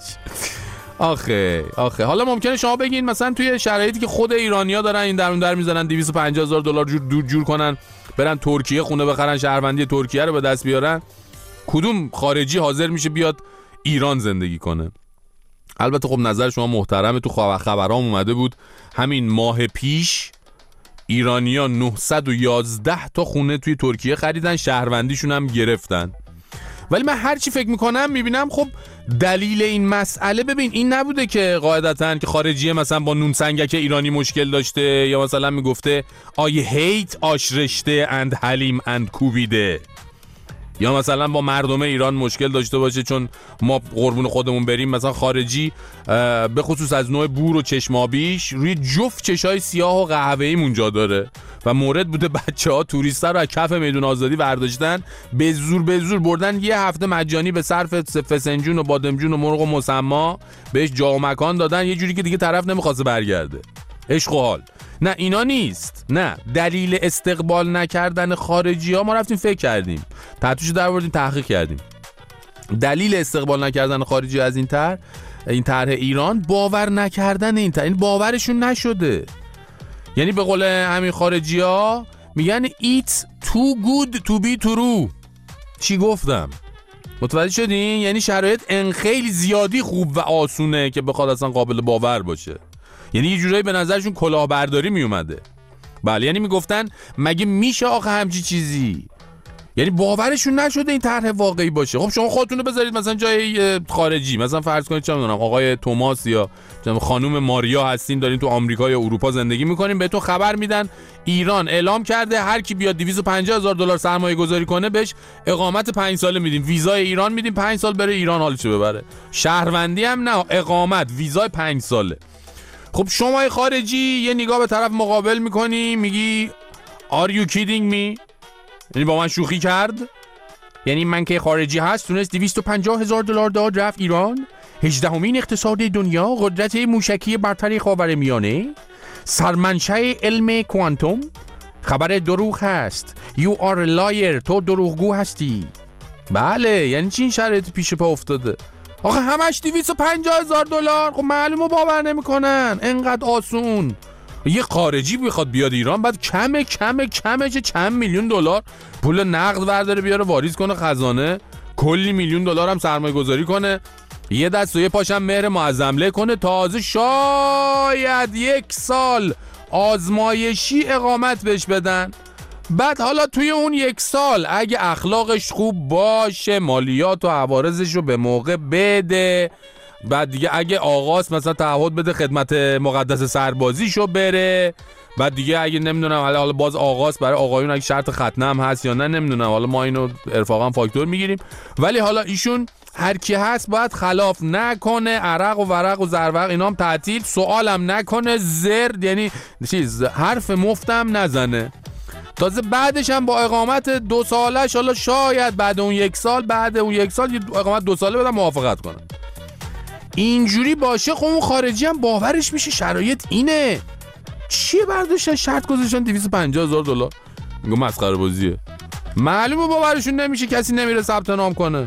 آخه آخه حالا ممکنه شما بگین مثلا توی شرایطی که خود ایرانی‌ها دارن این درون در میزنن دویست و پنجاه هزار دلار جور دور جور کنن برن ترکیه خونه بخرن شهروندی ترکیه رو به دست بیارن، کدوم خارجی حاضر میشه بیاد ایران زندگی کنه؟ البته خب نظر شما محترمه. تو خبرام اومده بود همین ماه پیش ایرانی‌ها نهصد و یازده تا خونه توی ترکیه خریدن، شهروندیشون هم گرفتن. ولی من هر چی فکر میکنم میبینم خب دلیل این مسئله، ببین این نبوده که قاعدتاً که خارجیه مثلا با نون سنگک ایرانی مشکل داشته یا مثلا میگفته I hate آشرشته and حلیم and کوبیده، یا مثلا با مردم ایران مشکل داشته باشه چون ما قربون خودمون بریم مثلا خارجی به خصوص از نوع بور و چشمابیش روی جفت چشای سیاه و قهوه‌ای اونجا داره و مورد بوده بچه‌ها توریستا رو از کف میدون آزادی برداشتن به زور به زور بردن یه هفته مجانی به صرف فسنجون و بادمجون و مرغ و مسما بهش جا و مکان دادن، یه جوری که دیگه طرف نمیخواسته برگرده. عشق و حال. نه اینا نیست، نه دلیل استقبال نکردن خارجی ها ما رفتیم فکر کردیم، تحتوش در بردیم تحقیق کردیم. دلیل استقبال نکردن خارجی از این طرح این طرح ایران باور نکردن این طرح، این باورشون نشده. یعنی به قول همین خارجی ها میگن it's too good to be true. چی گفتم؟ متوجه شدین؟ یعنی شرایط ان خیلی زیادی خوب و آسونه که بخواد اصلا قابل باور باشه. یعنی یه جورایی به نظرشون کلاهبرداری می اومده. بله، یعنی میگفتن مگه میشه آخه همچی چیزی؟ یعنی باورشون نشده این طرح واقعی باشه. خب شما خودتون رو بذارید مثلا جای خارجی، مثلا فرض کنید چه میدونم آقای توماس یا خانم ماریا هستین، دارین تو آمریکا یا اروپا زندگی میکنین، بهتون خبر میدن ایران اعلام کرده هر کی بیاد دویست و پنجاه هزار دلار سرمایه گذاری کنه بهش اقامت پنج ساله میدیم، ویزای ایران میدیم، پنج سال بره ایران حالشو ببره. شهروندی هم نه، اقامت، ویزای پنج ساله. خب شما خارجی یه نگاه به طرف مقابل میکنی، میگی Are you kidding me؟ یعنی با من شوخی کرد؟ یعنی من که خارجی هست تونست دویست و پنجاه هزار دلار داد رفت ایران؟ هجدهمین اقتصاد دنیا، قدرت موشکی برتر خاورمیانه، سرمنشأ علم کوانتوم. خبر دروغ هست. You are a liar. تو دروغگو هستی. بله، یعنی چی این شرایط پیش پا افتاده؟ آخه همش دویست و پنجاه هزار دلار. خب معلومه باور نمیکنن انقدر آسون. یه خارجی بخواد بیاد ایران بعد کمه کمه کمه چه چند میلیون دلار پول نقد برداره بیاره واریز کنه خزانه، کلی میلیون دلار هم سرمایه گذاری کنه، یه دست و یه پاشم مهر معظمله کنه، تازه شاید یک سال آزمایشی اقامت بهش بدن. بعد حالا توی اون یک سال اگه اخلاقش خوب باشه مالیات و عوارضش رو به موقع بده، بعد دیگه اگه آقاست مثلا تعهد بده خدمت مقدس سربازیشو بره، بعد دیگه اگه نمیدونم حالا باز آقاست برای آقایون اگه شرط ختنه هم هست یا نه نمیدونم، حالا ما اینو ارفاقا فاکتور میگیریم، ولی حالا ایشون هر کی هست باید خلاف نکنه، عرق و ورق و زروق اینا هم تعطیل، سوالم نکنه، زرد یعنی چیز حرف مفتم نزنه. تازه بعدش هم با اقامت دو سالش حالا شاید بعد اون یک سال بعد اون یک سال اقامت دو ساله بدن موافقت کنن. اینجوری باشه خب اون خارجی هم باورش میشه شرایط اینه. چیه برداشتن شرط گذاشتن دویست و پنجاه هزار دلار؟ میگم مسخره بازیه. معلومه باورشون نمیشه، کسی نمیره ثبت نام کنه.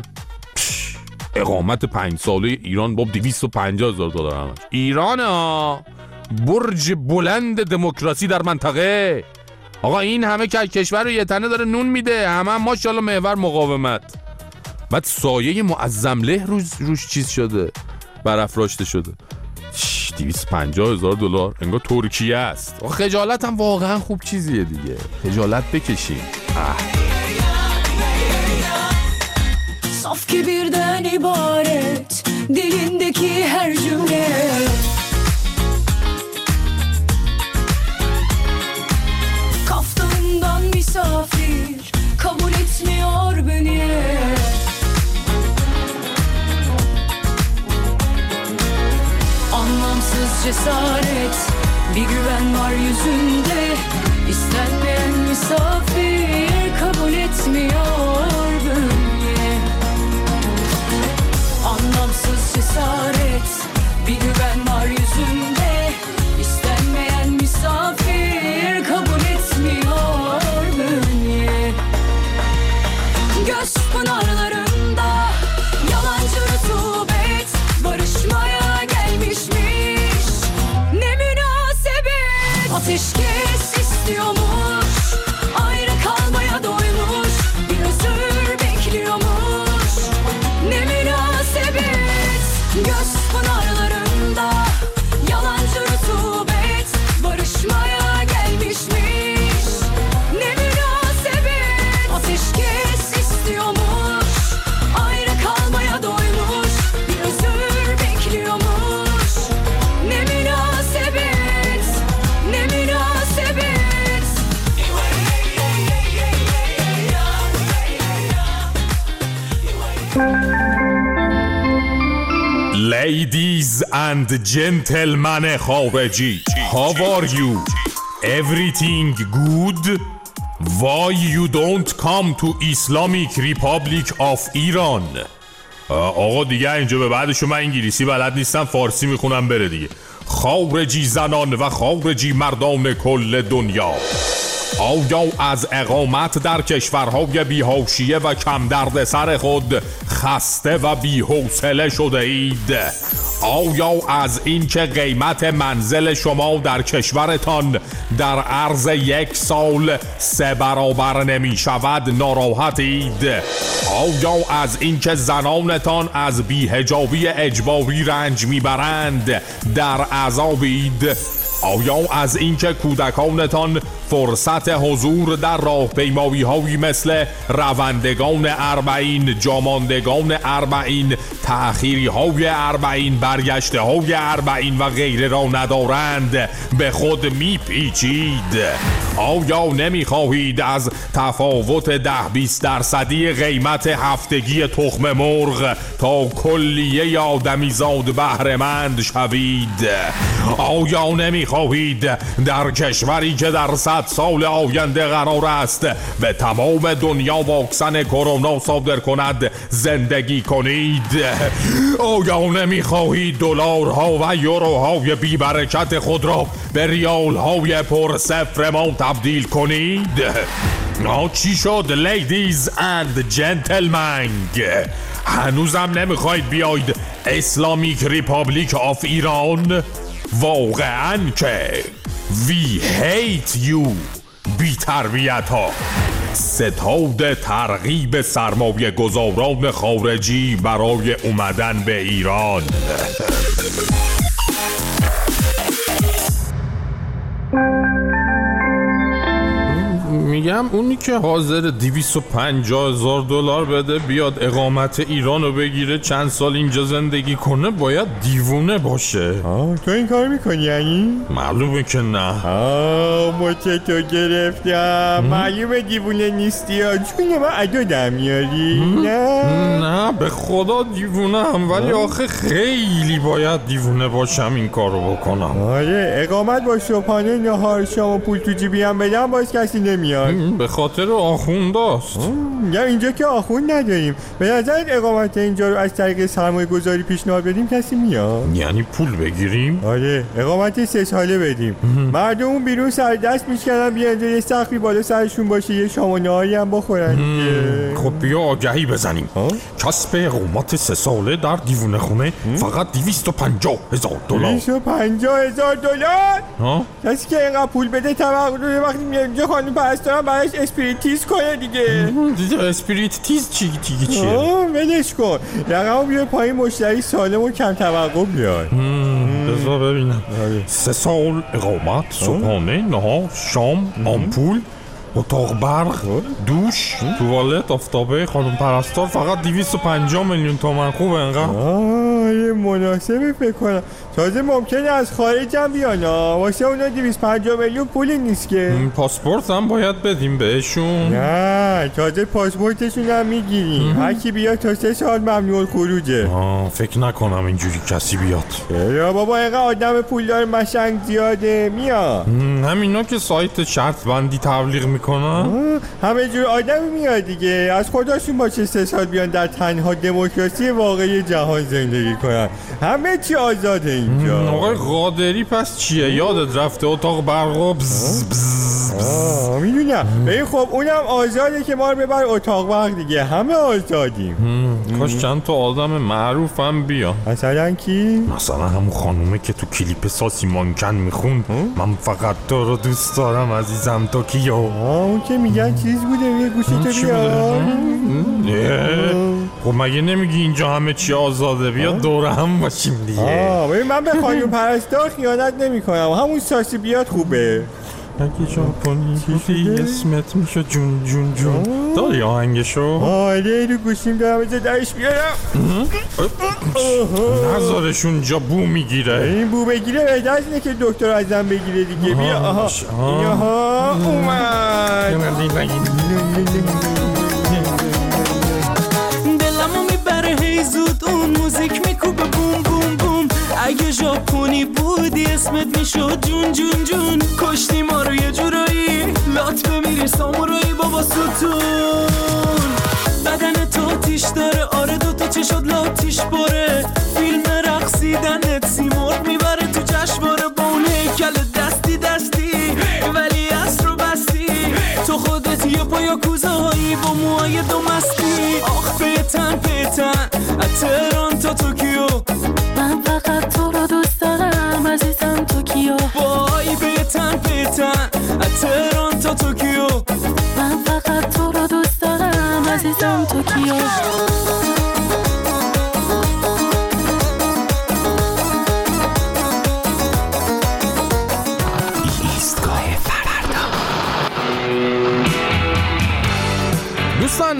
اقامت پنج ساله ایران با دویست و پنجاه هزار دلار همش. ایران ها برج بلند دموکراسی در منطقه. آقا این همه کشور رو یه تنه داره نون میده، همه هم ماشاءالله محور مقاومت. بعد سایه معظمله روش روش چیز شده، برافراشته شده. دویست و پنجاه هزار دلار انگار ترکیه است. آقا خجالت هم واقعا خوب چیزیه دیگه، خجالت بکشیم. Saf ki birden ibaret dilindeki her cümle, kaftandan misafir kabul etmiyor beni. Anlamsız cesaret, bir güven var yüzünde, istenmeyen misafir kabul etmiyor beni. Anlamsız cesaret, bir güven var yüzünde, istenmeyen misafir kabul etmiyor beni. Göz pınarlarında yalancı rutubet barışmaya gelmişmiş. Ne münasebet, ateşkes istiyormuş, ayrı kalmaya doymuş, bir özür bekliyormuş. Ne münasebet, göz pınarlarında yalancı rutubet barışmaya gelmişmiş. Ne münasebet, ateşkes istiyormuş, ayrı kalmaya doymuş, bir özür bekliyormuş. Ne münasebet, ne münasebet. Ladies and gentlemen خارجی, how are you? Everything good? Why you don't come to Islamic Republic of Iran? آقا دیگه اینجا به بعدش من انگلیسی بلد نیستم، فارسی میخونم بره دیگه. خارجی زنان و خارجی مردان کل دنیا، آیا از اقامت در کشورهای بی‌حاشیه و کم دردسر خود خسته و بی‌حوصله شده اید؟ آیا از این که قیمت منزل شما در کشورتان در عرض یک سال سه برابر نمی شود ناراحتید؟ آیا از این که زنانتان از بی‌حجابی اجباری رنج میبرند در عذابید؟ آیا از اینکه کودکانتان فرصت حضور در راهپیمایی‌هایی مثل روندگان اربعین، جاماندگان اربعین، تأخیری‌های اربعین، برگشته‌های اربعین و غیره را ندارند به خود میپیچید؟ آیا نمیخواهید از تفاوت ده بیست درصدی قیمت هفتگی تخم مرغ تا کلیه آدمیزاد بهره‌مند شوید؟ آیا نمیخواهید در کشوری که در صد سال آینده قرار است به تمام دنیا واکسن کرونا صادر کند زندگی کنید؟ آیا نمیخواهید دلارها و یوروهای بی برکت خود را به ریالهای پر صفر ما تبدیل کنید؟ چی شد لیدیز اند جنتلمن؟ هنوزم نمیخواید بیاید اسلامیک ریپابلیک آف ایران؟ واقعاً که We hate you بی تربیت ها. ستاد ترغیب سرمایه گذاران خارجی برای اومدن به ایران. میگم اونی که حاضر دویست و پنجاه هزار دلار بده بیاد اقامت ایرانو بگیره چند سال اینجا زندگی کنه باید دیوونه باشه. آه تو این کار میکنی یعنی؟ معلومه که نه. آه مچه تو گرفتم. معلومه دیوونه نیستی ها چون من عددم میاری. نه نه به خدا دیوونه هم ولی آخه خیلی باید دیوونه باشم این کارو بکنم. آره اقامت با صبحانه نهار شام و پول تو جیبی هم بدم باز کسی نمیاد. به خاطر آخونداست. یا اینجا که آخوند نداریم. به نظرت اقامت اینجا رو از طریق سرمایه گذاری پیشنهاد بدیم کسی میاد؟ یعنی پول بگیریم؟ آره اقامت سه ساله بدیم. مردم اون بیرون سر دست میشکنن بیان یه سقفی بالا سرشون باشه یه شام و نهاری هم بخورن. خب بیا آگهی بزنیم. کسب اقامت سه ساله در دیوونه خونه فقط دویست و پنجاه هزار دلار. دویست و پنجاه هزار دلار؟ کسی که اینقدر پول بده توقع وقتی میاد اینجا خانم پرستارم براش اسپریتیز کنه دیگه. اسپریتیز چی دیگه چیه؟ ولش کن. رقمو بیار پایین مشتری سالم و کم توقع بیار. بذار ببینم. سه سال اقامت، صبحانه، نهار، شام، آمپول، اتاق برق، دوش، توالت، آفتابه، خانم پرستار فقط دویست و پنجاه میلیون تومان. خوبه انقدر؟ آه یه مناسبه فکر کنم. تازه ممکنه از خارج هم بیان واسه اونا دویست و پنجاه میلیون پولی نیست که. پاسپورت هم باید بدیم بهشون. نه تازه پاسپورتشون هم میگیریم. هر کی بیاد تا سه سال ممنوع خروجه. آه فکر نکنم اینجوری کسی بیاد. یا بابا اینقدر آدم پولدار مشنگ زیاده میاد. همینا که سایت شرط بندی تبلیغ میکنن همه جور آدم میاد دیگه. از خودشون باشه سه سال بیان در تنها دموکراسی واقعی جهان زندگی کنن. همه چی آزاده اینجا. آقای قادری پس چیه؟ یادت رفته اتاق برق بز بز بز. میدونم. ببین خب اونم آزاده که ما رو ببر اتاق برق دیگه. همه آزادیم. کاش چند تا آدم معروف هم بیا. مثلا کی؟ مثلا همون خانومه که تو کلیپ ساسی مانکن میخوند من فقط تو رو دوست دارم عزیزم توکیو. اون که میگن چیز بوده یه گوشی تو بیا. خب مگه نمیگی اینجا همه چی آزاده؟ بیا دور هم باشیم دیگه. آه ببین من به خانم پرستار خیانت نمی کنم. همون ساسی بیاد خوبه. اگه ژاپنی بودی اسمت میشه جون جون جون. داری آهنگشو؟ آره رو گوشیم دارم ازه درش بیارم. نظرشون جا بو میگیره. این بو بگیره بهتر اینه که دکتر ازم بگیره دیگه. بیا آها آها اومد. دلمو میبره هی زود اون موزیک میکوبه بوم بوم بوم. اگه ژاپنی بودی اسمت میشد جون جون جون. کشتی ما رو یه جورایی لات بمیری سامورایی بابا ستون. بدن تو تیش داره آره دو تا چشات لاتیش باره. فیلم رقصیدنت سیمرغ میبره تو جشنواره با اون هیکل دستی دستی ولی اصر رو بستی. تو خودت یه پایا کوزهایی با موهای دو مستی. آخ پیتن پیتن از تهران تا توکیو من فقط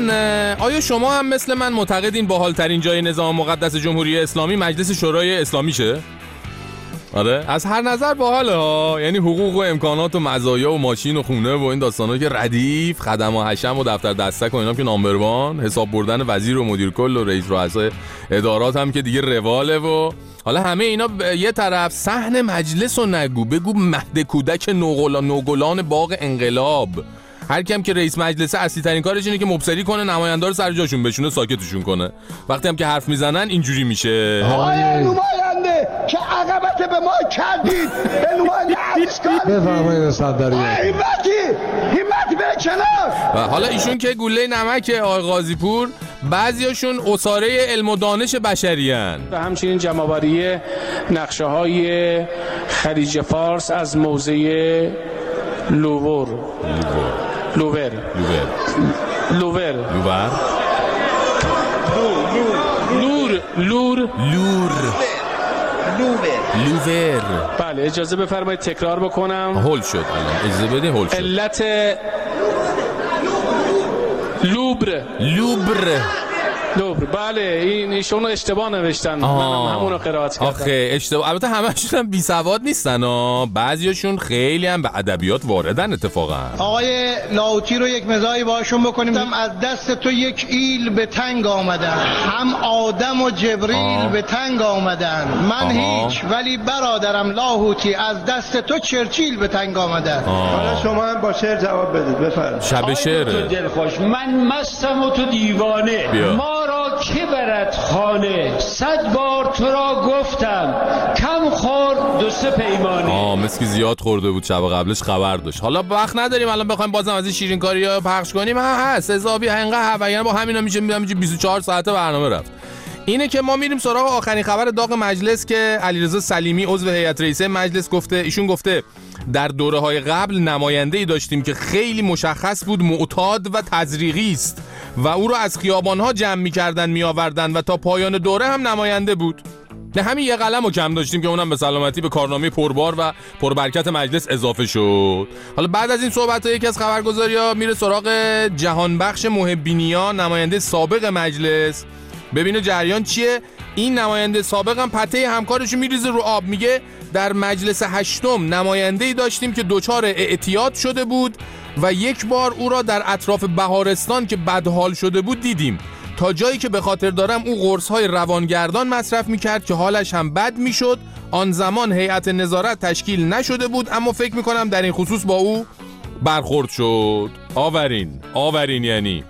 دوستان، آیا شما هم مثل من معتقدین باحال‌ترین جای نظام مقدس جمهوری اسلامی مجلس شورای اسلامی شه؟ آره از هر نظر باحاله ها، یعنی حقوق و امکانات و مزایا و ماشین و خونه و این داستانا که ردیف، خدم و حشم و دفتر دستک و اینا که نامبر وان، حساب بردن وزیر و مدیر کل و رئیس رؤسای ادارات هم که دیگه رواله. و حالا همه اینا ب... یه طرف، صحن مجلس رو نگو، بگو مهد کودک نوگلان نوگلان باغ انقلاب. هر کم که رئیس مجلس اصلی ترین کارش اینه که مبصری کنه، نماینده رو سر جاشون بشونه، ساکتشون کنه. وقتی هم که حرف میزنن اینجوری میشه. آقای نماینده که عقبت به ما کردید، به نماینده عزیزکار بفرمایید صدری همتی همت به کنار. و حالا ایشون که گوله نمک آقای قاضی پور، بعضیاشون اساره علم و دانش بشریان. و همچنین جمع‌آوری نقشه‌های خلیج فارس از موضع لوور لوور لوور لوور لوور لور لور لور لوور. بله اجازه بفرمایید تکرار بکنم. هول شد الان، اجازه بده هول شد. علت لوبر لوبر لوبر. بله این ایشونو اشتباه نوشتن، منم همونو قرائت کردم. آخه اشتباه. البته همه‌شون هم بی سواد نیستن ها، بعضیاشون خیلی هم به ادبیات واردن اتفاقا. آقای لاوتی رو یک مزاحی باشون بکنیم. هم از دست تو یک ایل به تنگ آمدن، هم آدم و جبریل آه. به تنگ آمدن. من آه. هیچ، ولی برادرم لاهوتی از دست تو چرچیل به تنگ آمدن. حالا شما هم با شعر جواب بدید، بفرمایید. شب شعر. تو دلخوش، من مستم و تو دیوانه. بیا. ما را که برد خانه، صد بار تو را گفتم کم خور دو سه پیمانه. آه مسکی زیاد خورده بود شب قبلش، خبر داشت. حالا وقت نداریم الان بخوایم بازم از این شیرین کاری‌ها پخش کنیم. ها هست حسابی انقدر هوینا با همینا میشه میشه بیست و چهار ساعته برنامه رفت. اینه که ما میریم سراغ آخرین خبر داغ مجلس که علیرضا سلیمی عضو هیئت رئیسه مجلس گفته. ایشون گفته در دوره‌های قبل نماینده‌ای داشتیم که خیلی مشخص بود معتاد و تزریقی است و او رو از خیابان‌ها جمع می‌کردن می‌آوردن و تا پایان دوره هم نماینده بود. نه همین یه قلمو کم داشتیم که اونم به سلامتی به کارنامه پربار و پربرکت مجلس اضافه شد. حالا بعد از این صحبت‌ها یکی از خبرگزاری‌ها میره سراغ جهانبخش محبینیا، نماینده سابق مجلس. ببینه جریان چیه. این نماینده سابق هم پته همکارشو میریزه رو آب. میگه در مجلس هشتم نماینده‌ای داشتیم که دچار اعتیاد شده بود و یک بار او را در اطراف بهارستان که بدحال شده بود دیدیم. تا جایی که به خاطر دارم او قرص‌های روانگردان مصرف می‌کرد که حالش هم بد می‌شد. آن زمان هیئت نظارت تشکیل نشده بود، اما فکر می‌کنم در این خصوص با او برخورد شد. آورین آورین یعنی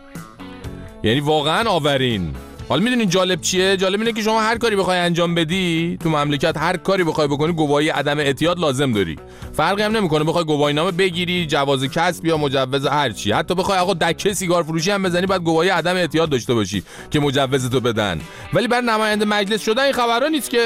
یعنی واقعا آورین. حالا میدونین جالب چیه؟ جالب اینه که شما هر کاری بخوای انجام بدی تو مملکت، هر کاری بخوای بکنی گواهی عدم اعتیاد لازم داری. فرقی هم نمیکنه بخوای گواهی نامه بگیری، جواز کسب یا مجوز هر چی. حتی بخوای آقا دکه سیگار فروشی هم بزنی باید گواهی عدم اعتیاد داشته باشی که مجوزتو بدن. ولی بر نماینده مجلس شدن این خبرا نیست که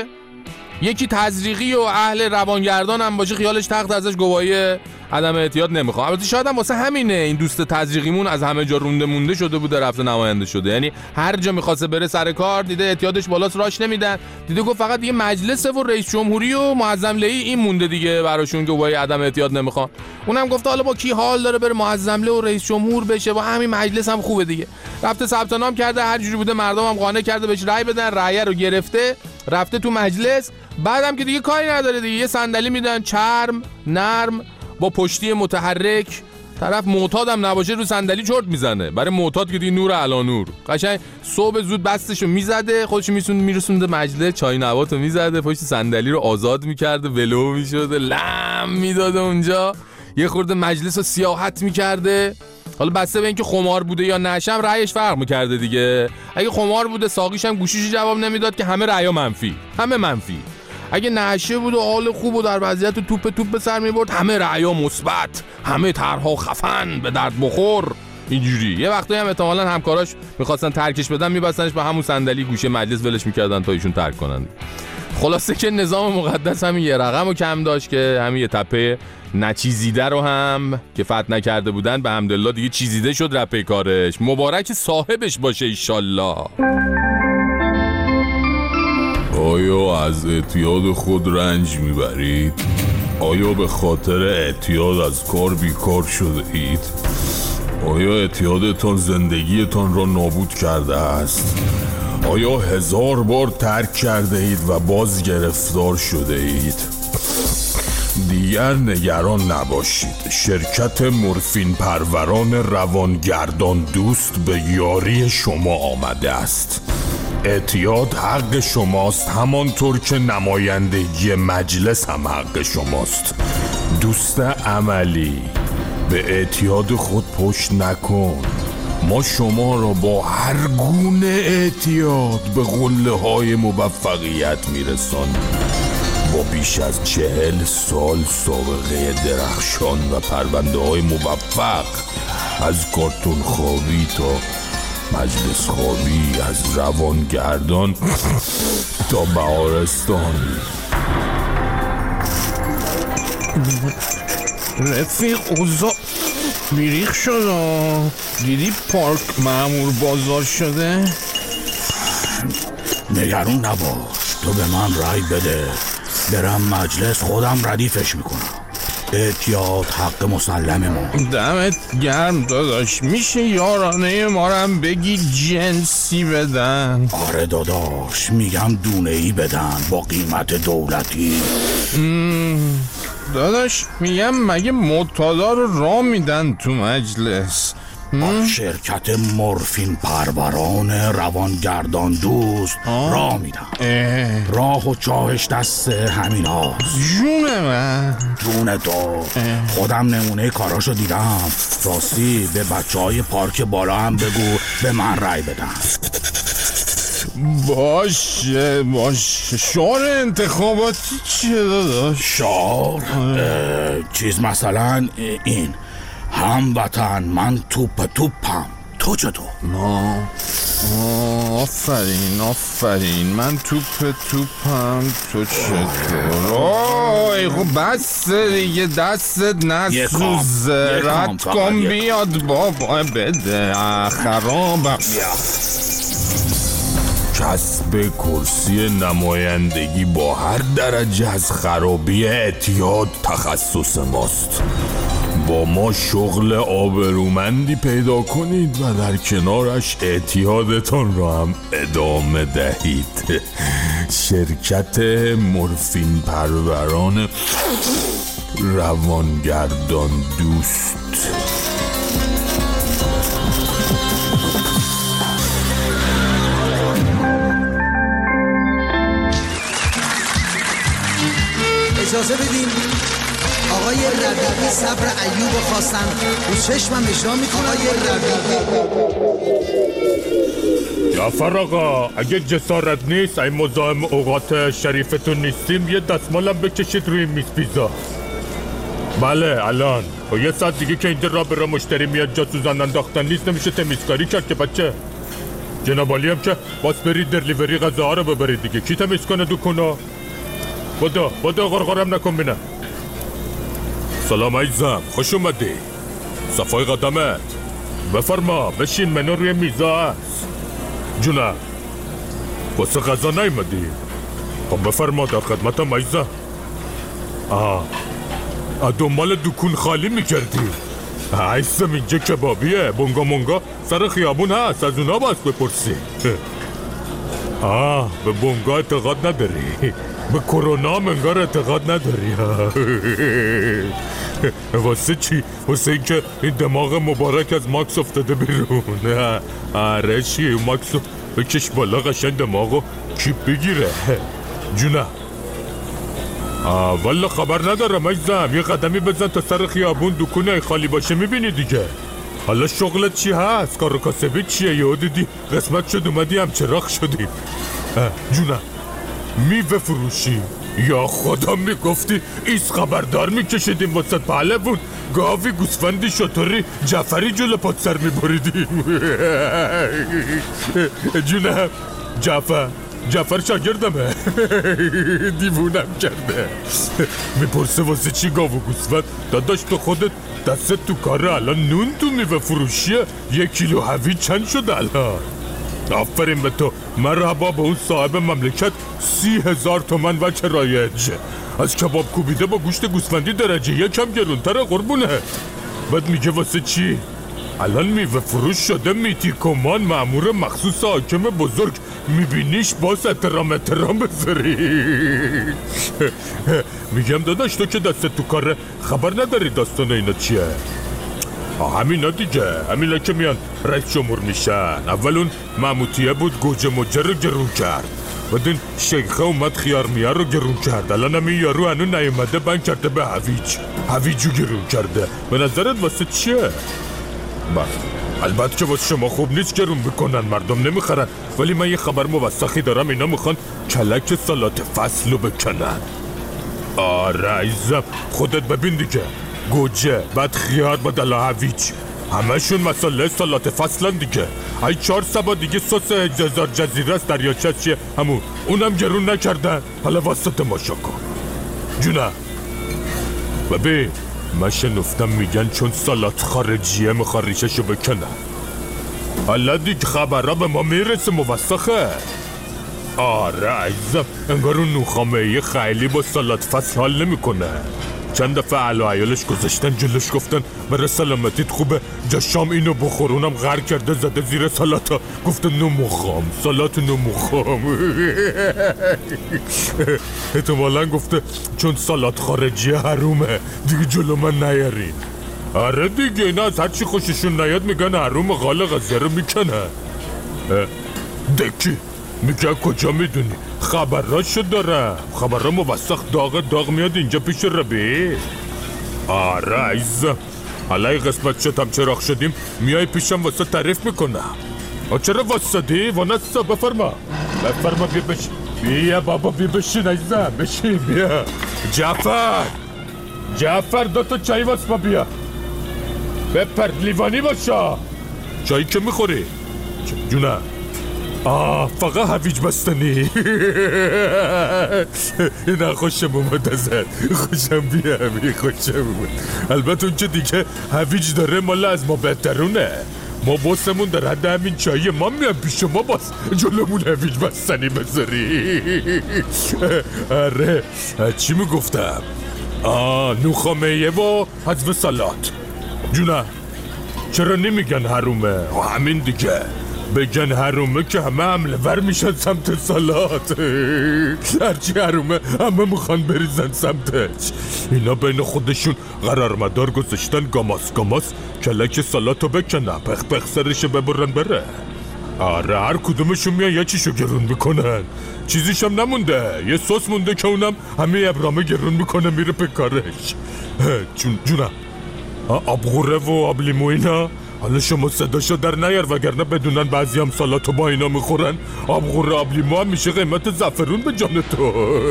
یکی تزریقی و اهل روانگردان هم باشه خیالش تخت ازش گواهی عدم اعتیاد نمیخوام. البته شاید هم واسه همینه این دوست تزریقیمون از همه جا رونده مونده شده بوده رفته نماینده شده. یعنی هر جا میخواسته بره سر کار دیده اعتیادش بالاست راش نمیدن، دیده گفت فقط دیگه مجلس و رئیس جمهوری و معظم له این مونده دیگه براشون که گواهی عدم اعتیاد نمیخوان. اونم گفته حالا با کی حال داره بره معظم له و رئیس جمهور بشه، با همین مجلس هم خوبه دیگه. رفته ثبت نام کرده، هر جوری بوده مردم هم قانع کرده بهش رأی بدن، رأی رو گرفته رفته تو مجلس. بعدم که دیگه کاری نداره دیگه، یه صندلی میدن چرم نرم با پشتی متحرک، طرف معتادم نباشه رو صندلی چرت میزنه. برای معتاد که دیگه نور علی نور. قشنگ صبح زود بستشو میزده، خودش میسوند میرسونده مجلس، چای نباتو میزده، پشت صندلی رو آزاد میکرده، ولو میشده، لم میداده اونجا، یه خورده مجلس رو سیاحت میکرده. حالا بسته به اینکه خمار بوده یا نشم رأیش فرق میکرده دیگه. اگه خمار بوده ساقیش هم گوشیش جواب نمیداد که همه رأیا منفی، همه منفی. اگه نشه بود و حال خوب و در وضعیت توپ توپ به سر میبرد همه رأیا مثبت، همه طرح‌ها خفن به درد بخور. اینجوری یه وقتایی هم احتمالاً همکاراش می‌خواستن ترکش بدن می‌بستنش به همون صندلی گوشه مجلس ولش می‌کردن تا ایشون ترک کنن. خلاصه که نظام مقدس همین یه رقمو کم داشت که همین یه تپه نچیزیده رو هم که فتح نکرده بودن به حمدالله دیگه چیزیده شد رپه کارش. مبارک صاحبش باشه ایشالله. آیا از اعتیاد خود رنج میبرید؟ آیا به خاطر اعتیاد از کار بیکار شده اید؟ آیا اعتیادتان زندگیتان را نابود کرده است؟ آیا هزار بار ترک کرده اید و باز گرفتار شده اید؟ دیگر نگران نباشید. شرکت مورفین پروران روانگردان دوست به یاری شما آمده است. اعتیاد حق شماست، همانطور که نمایندگی مجلس هم حق شماست. دوست عملی، به اعتیاد خود پشت نکن. ما شما را با هر گونه اعتیاد به قله های موفقیت میرسانیم. با بیش از چهل سال سابقه درخشان و پرونده های موفق، از کارتون خوابی تا مجلس خوابی، از روانگردان تا بهارستان. رفیق اوضاع بیریخ شده. دیدی پارک مأمور بازار شده؟ نگران نباش، تو به من رای بده، برم مجلس خودم ردیفش میکنم. اعتیاد حق مسلم ما. دمت گرم داداش. میشه یارانه ما رم بگی جنسی بدن؟ آره داداش، میگم دونه ای بدن با قیمت دولتی. داداش میگم مگه معتادا رو راه میدن تو مجلس؟ شرکت مورفین پروران روانگردان دوست راه میدن. راه و چاهش دست همین هاست. جون من، جون تو. خودم نمونه کاراشو دیدم. راستی به بچه های پارک بالا هم بگو به من رای بدن. باشه باشه. شعار انتخاباتی چیه داداش؟ شعار؟ چیز مثلا این: هموطن من توپ توپم، تو چطور؟ نه آفرین آفرین، من توپ توپم، تو چطور؟ آی خب بس دیگه، دستت نسوزه. رد کن بیاد بابا بده خرابم. کسب کرسی نمایندگی با هر درجه از خرابی اعتیاد تخصص ماست. با ما شغل آبرومندی پیدا کنید و در کنارش اعتیادتان را هم ادامه دهید. شرکت مورفین پروران روانگردان دوست. اجازه بدین آقای ربیعی صبر ایوب خواستن رو چشمم اجرا میکنه. آقای ربیعی. جعفر آقا اگه جسارت نیست، این مزاحم اوقات شریفتون نیستیم، یه دستمالم بکشید روی میز پیزا. بله الان و یه ساعت دیگه که اینجا را برای مشتری میاد جا سوزن انداختن نیست، نمیشه تمیزکاری کرد که بچه. جناب عالی هم که باز برید درلیوری غذا ها رو ببرید دیگه. کی تمیز کنه دکونا؟ بدا بدا غرغرم نکن بینه. سلام عزیزم، خوش اومدی. صفای قدمت. بفرما بشین، منو روی میزا هست. جونه واسه غذا نیومدی؟ خب بفرما، در خدمتم عزیزم. آه دنبال دکون خالی میکردی؟ عزیزم اینجا کبابیه، بونگا مونگا سر خیابون هست، از اونا باید بپرسی. آه به بونگا اعتقاد نداری؟ به کرونا منگار اعتقاد نداری؟ واسه چی؟ واسه این که این دماغ مبارک از ماکس افتاده بیرون. آره چی؟ ماکسو بکش بالا قشنگ دماغو کیپ بگیره. جونه والا خبر ندارم عزیزم، یه قدمی بزن تا سر خیابون دکونه خالی باشه میبینی دیگه. حالا شغلت چی هست؟ کار و کاسبی چیه؟ یهو دیدی قسمت شد اومدی هم چراغ شدی. جونه میوه فروشی؟ یا خدا میگفتی ایس خبردار میکشیدیم واسه پهلوون، گاوی گوسفندی شطوری جعفری جلو پات سر میبریدیم. جونه جعفر جعفر شاگردمه. دیوونم کرده. میپرسه واسه چی گاو و گوسفند؟ داداش تو خودت دستت تو کاره، الان نون تو میوه فروشیه. یک کیلو هوی چند شده الان؟ آفرین به تو، مرحبا به اون صاحب مملکت. سی هزار تومن و کرایج. از کباب کوبیده با گوشت گوسفندی درجه یکم گرونتره قربونه. بعد میگه واسه چی؟ الان میوه فروش شده میتی کمان، مأمور مخصوص حاکم بزرگ. میبینیش باز احترام احترام بذاری. میگم داداش تو که دست تو کاره خبر نداری داستان اینا چیه؟ همینا دیگه، همینا که میان رئیس جمهور میشن. اول اون مموتیه بود گوجه موجه رو گرون کرد، بعد این شیخه اومد خیار میار رو گرون کرد، الان هم این یارو هنو نیومده بند کرده به هویج، هویجو گرون کرده. به نظرت واسه چیه؟ با البته که واسه شما خوب نیست گرون بکنن، مردم نمیخرن، ولی من یه خبر موثقی دارم، اینا میخوان کلک سالات فصل رو بکنن. آره عزیزم خودت ببین دیگه، گوجه بعد خیار بعد الا هویج، همشون مسئله سالات فصلن دیگه. ای چهار سبا دیگه سس هزار جزیره است دریاچه چیه همون، اونم گرون نکردن. حالا واسط ماشا کن جونه. ببین من شنفتم میگن چون سالات خارجیه میخواد ریششو بکنن. حالا دیگه خبرها به ما میرسه موثقه. آره عزیزم انگار اون نوخامه‌ای خیلی با سالات فصل حال نمیکنه. چند دفعه اهل و عیالش گذاشتن جلوش گفتن برای سلامتیت خوبه، جا شام اینو بخور، اونم غر کرده زده زیر سالاتا، گفته نموخام سالات نموخام. احتمالا گفته چون سالات خارجی حرومه دیگه جلو من نیارین. آره دیگه اینا از هرچی خوششون نیاد میگن حروم، غال قضیه رو میکنه. دکی میگه کجا میدونی؟ خبراشو دارم، خبرها موثق داغ داغ میاد اینجا پیش ربی. آره عزیزم حالا این قسمت شدم چراغ شدیم میای پیشم واسه تعریف میکنم. چرا واسدی؟ وانستا بفرما بفرما بیا بشین. بیا بابا بیا بشین عزیزم بشین بیا. جعفر جعفر دوتا چای واسما بیا. بپر لیوانی باشا. چایی که میخوری؟ جونه آه فقط هویج بستنی. اینا خوشم اومد ازت، خوشم بیا بیا خوشم اومد. البته اون که دیگه هویج داره مال از ما بهترونه. ما باسمون در حد همین چایی ما میام پیش ما باز جلومون هویج بستنی بذاری. آره چی میگفتم؟ آه نوخامه‌ایه و حذف سالات. جونه چرا نمیگن حرومه؟ همین دیگه بگن حرومه که همه حمله ور میشن سمت سالات. هرچی حرومه همه میخوان بریزن سمتش. اینا بین خودشون قرار مدار گذاشتن گاماس گاماس کلک سالاتو بکنن، پخ پخ سرشو ببرن بره. آره هر کدومشون میان یه چیشو گرون میکنن، چیزیش هم نمونده، یه سس مونده که اونم همه ابرامه گرون میکنه میره به کارش. جون جونم آبغوره و آب لیمو اینا حالا شما صداشو در نیار وگرنه بدونن بعضی هم سالاتو با اینا میخورن. آبغوره آب لیمو هم میشه قیمت زعفرون به جان تو.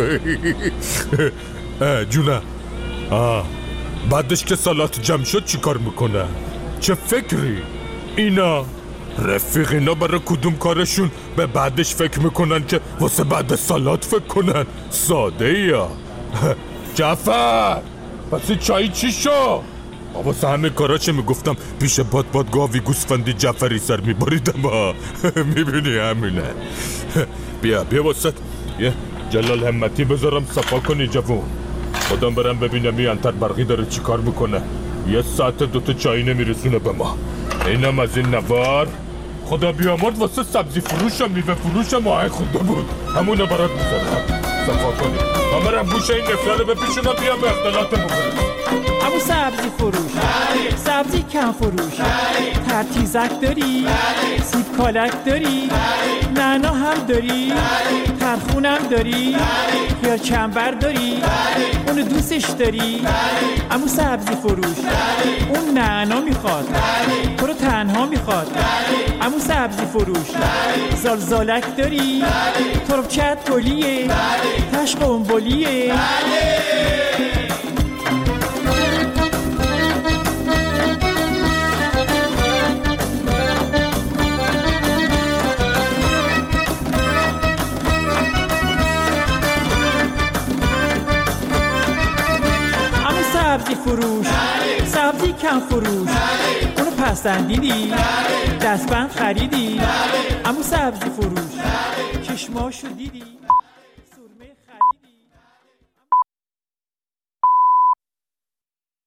جونه آه بعدش که سالات جمع شد چی کار میکنه؟ چه فکری؟ اینا رفیق اینا برای کدوم کارشون به بعدش فکر میکنن که واسه بعد سالات فکر کنن. ساده یا جعفر پس چایی چی شو؟ واسه همه کارا چه میگفتم پیش باد باد گاوی گوسفندی جعفری سر میباریدم. ها میبینی همینه. بیا بیا واسه یه جلال همتی بذارم صفا کنی جوون. خودم برم ببینم این انتر برقی داره چی کار میکنه. یه ساعت دوتا چایی نمیرسونه به ما. اینم از این نوار خدا بیامرد واسه سبزی فروشم میوه فروشم آه خدا بود همونو برات میذارم صفا کنی. من برم گوشه این نفره بپیشونم بیام به اختلاطمون برسیم. همون سبزی فروش بله. سبزی کم فروش بله. ترتیزک داری بله. سیب کالک داری بله. نعنا هم داری بله. ترخونم داری بله. یا چنبر داری بله. اونو دوستش داری بله. همون سبزی فروش بله. اون نعنا میخواد بله. تو رو تنها میخواد بله. همون سبزی فروش بله. زالزالک داری بله. تو رو چت گلیه بله. تش قنبلیه بله. سبزی فروش بله. سبزی کم فروش بله. اونو پسندیدی بله. دستبند خریدی بله. همون سبزی فروش بله. چشماشو دیدی.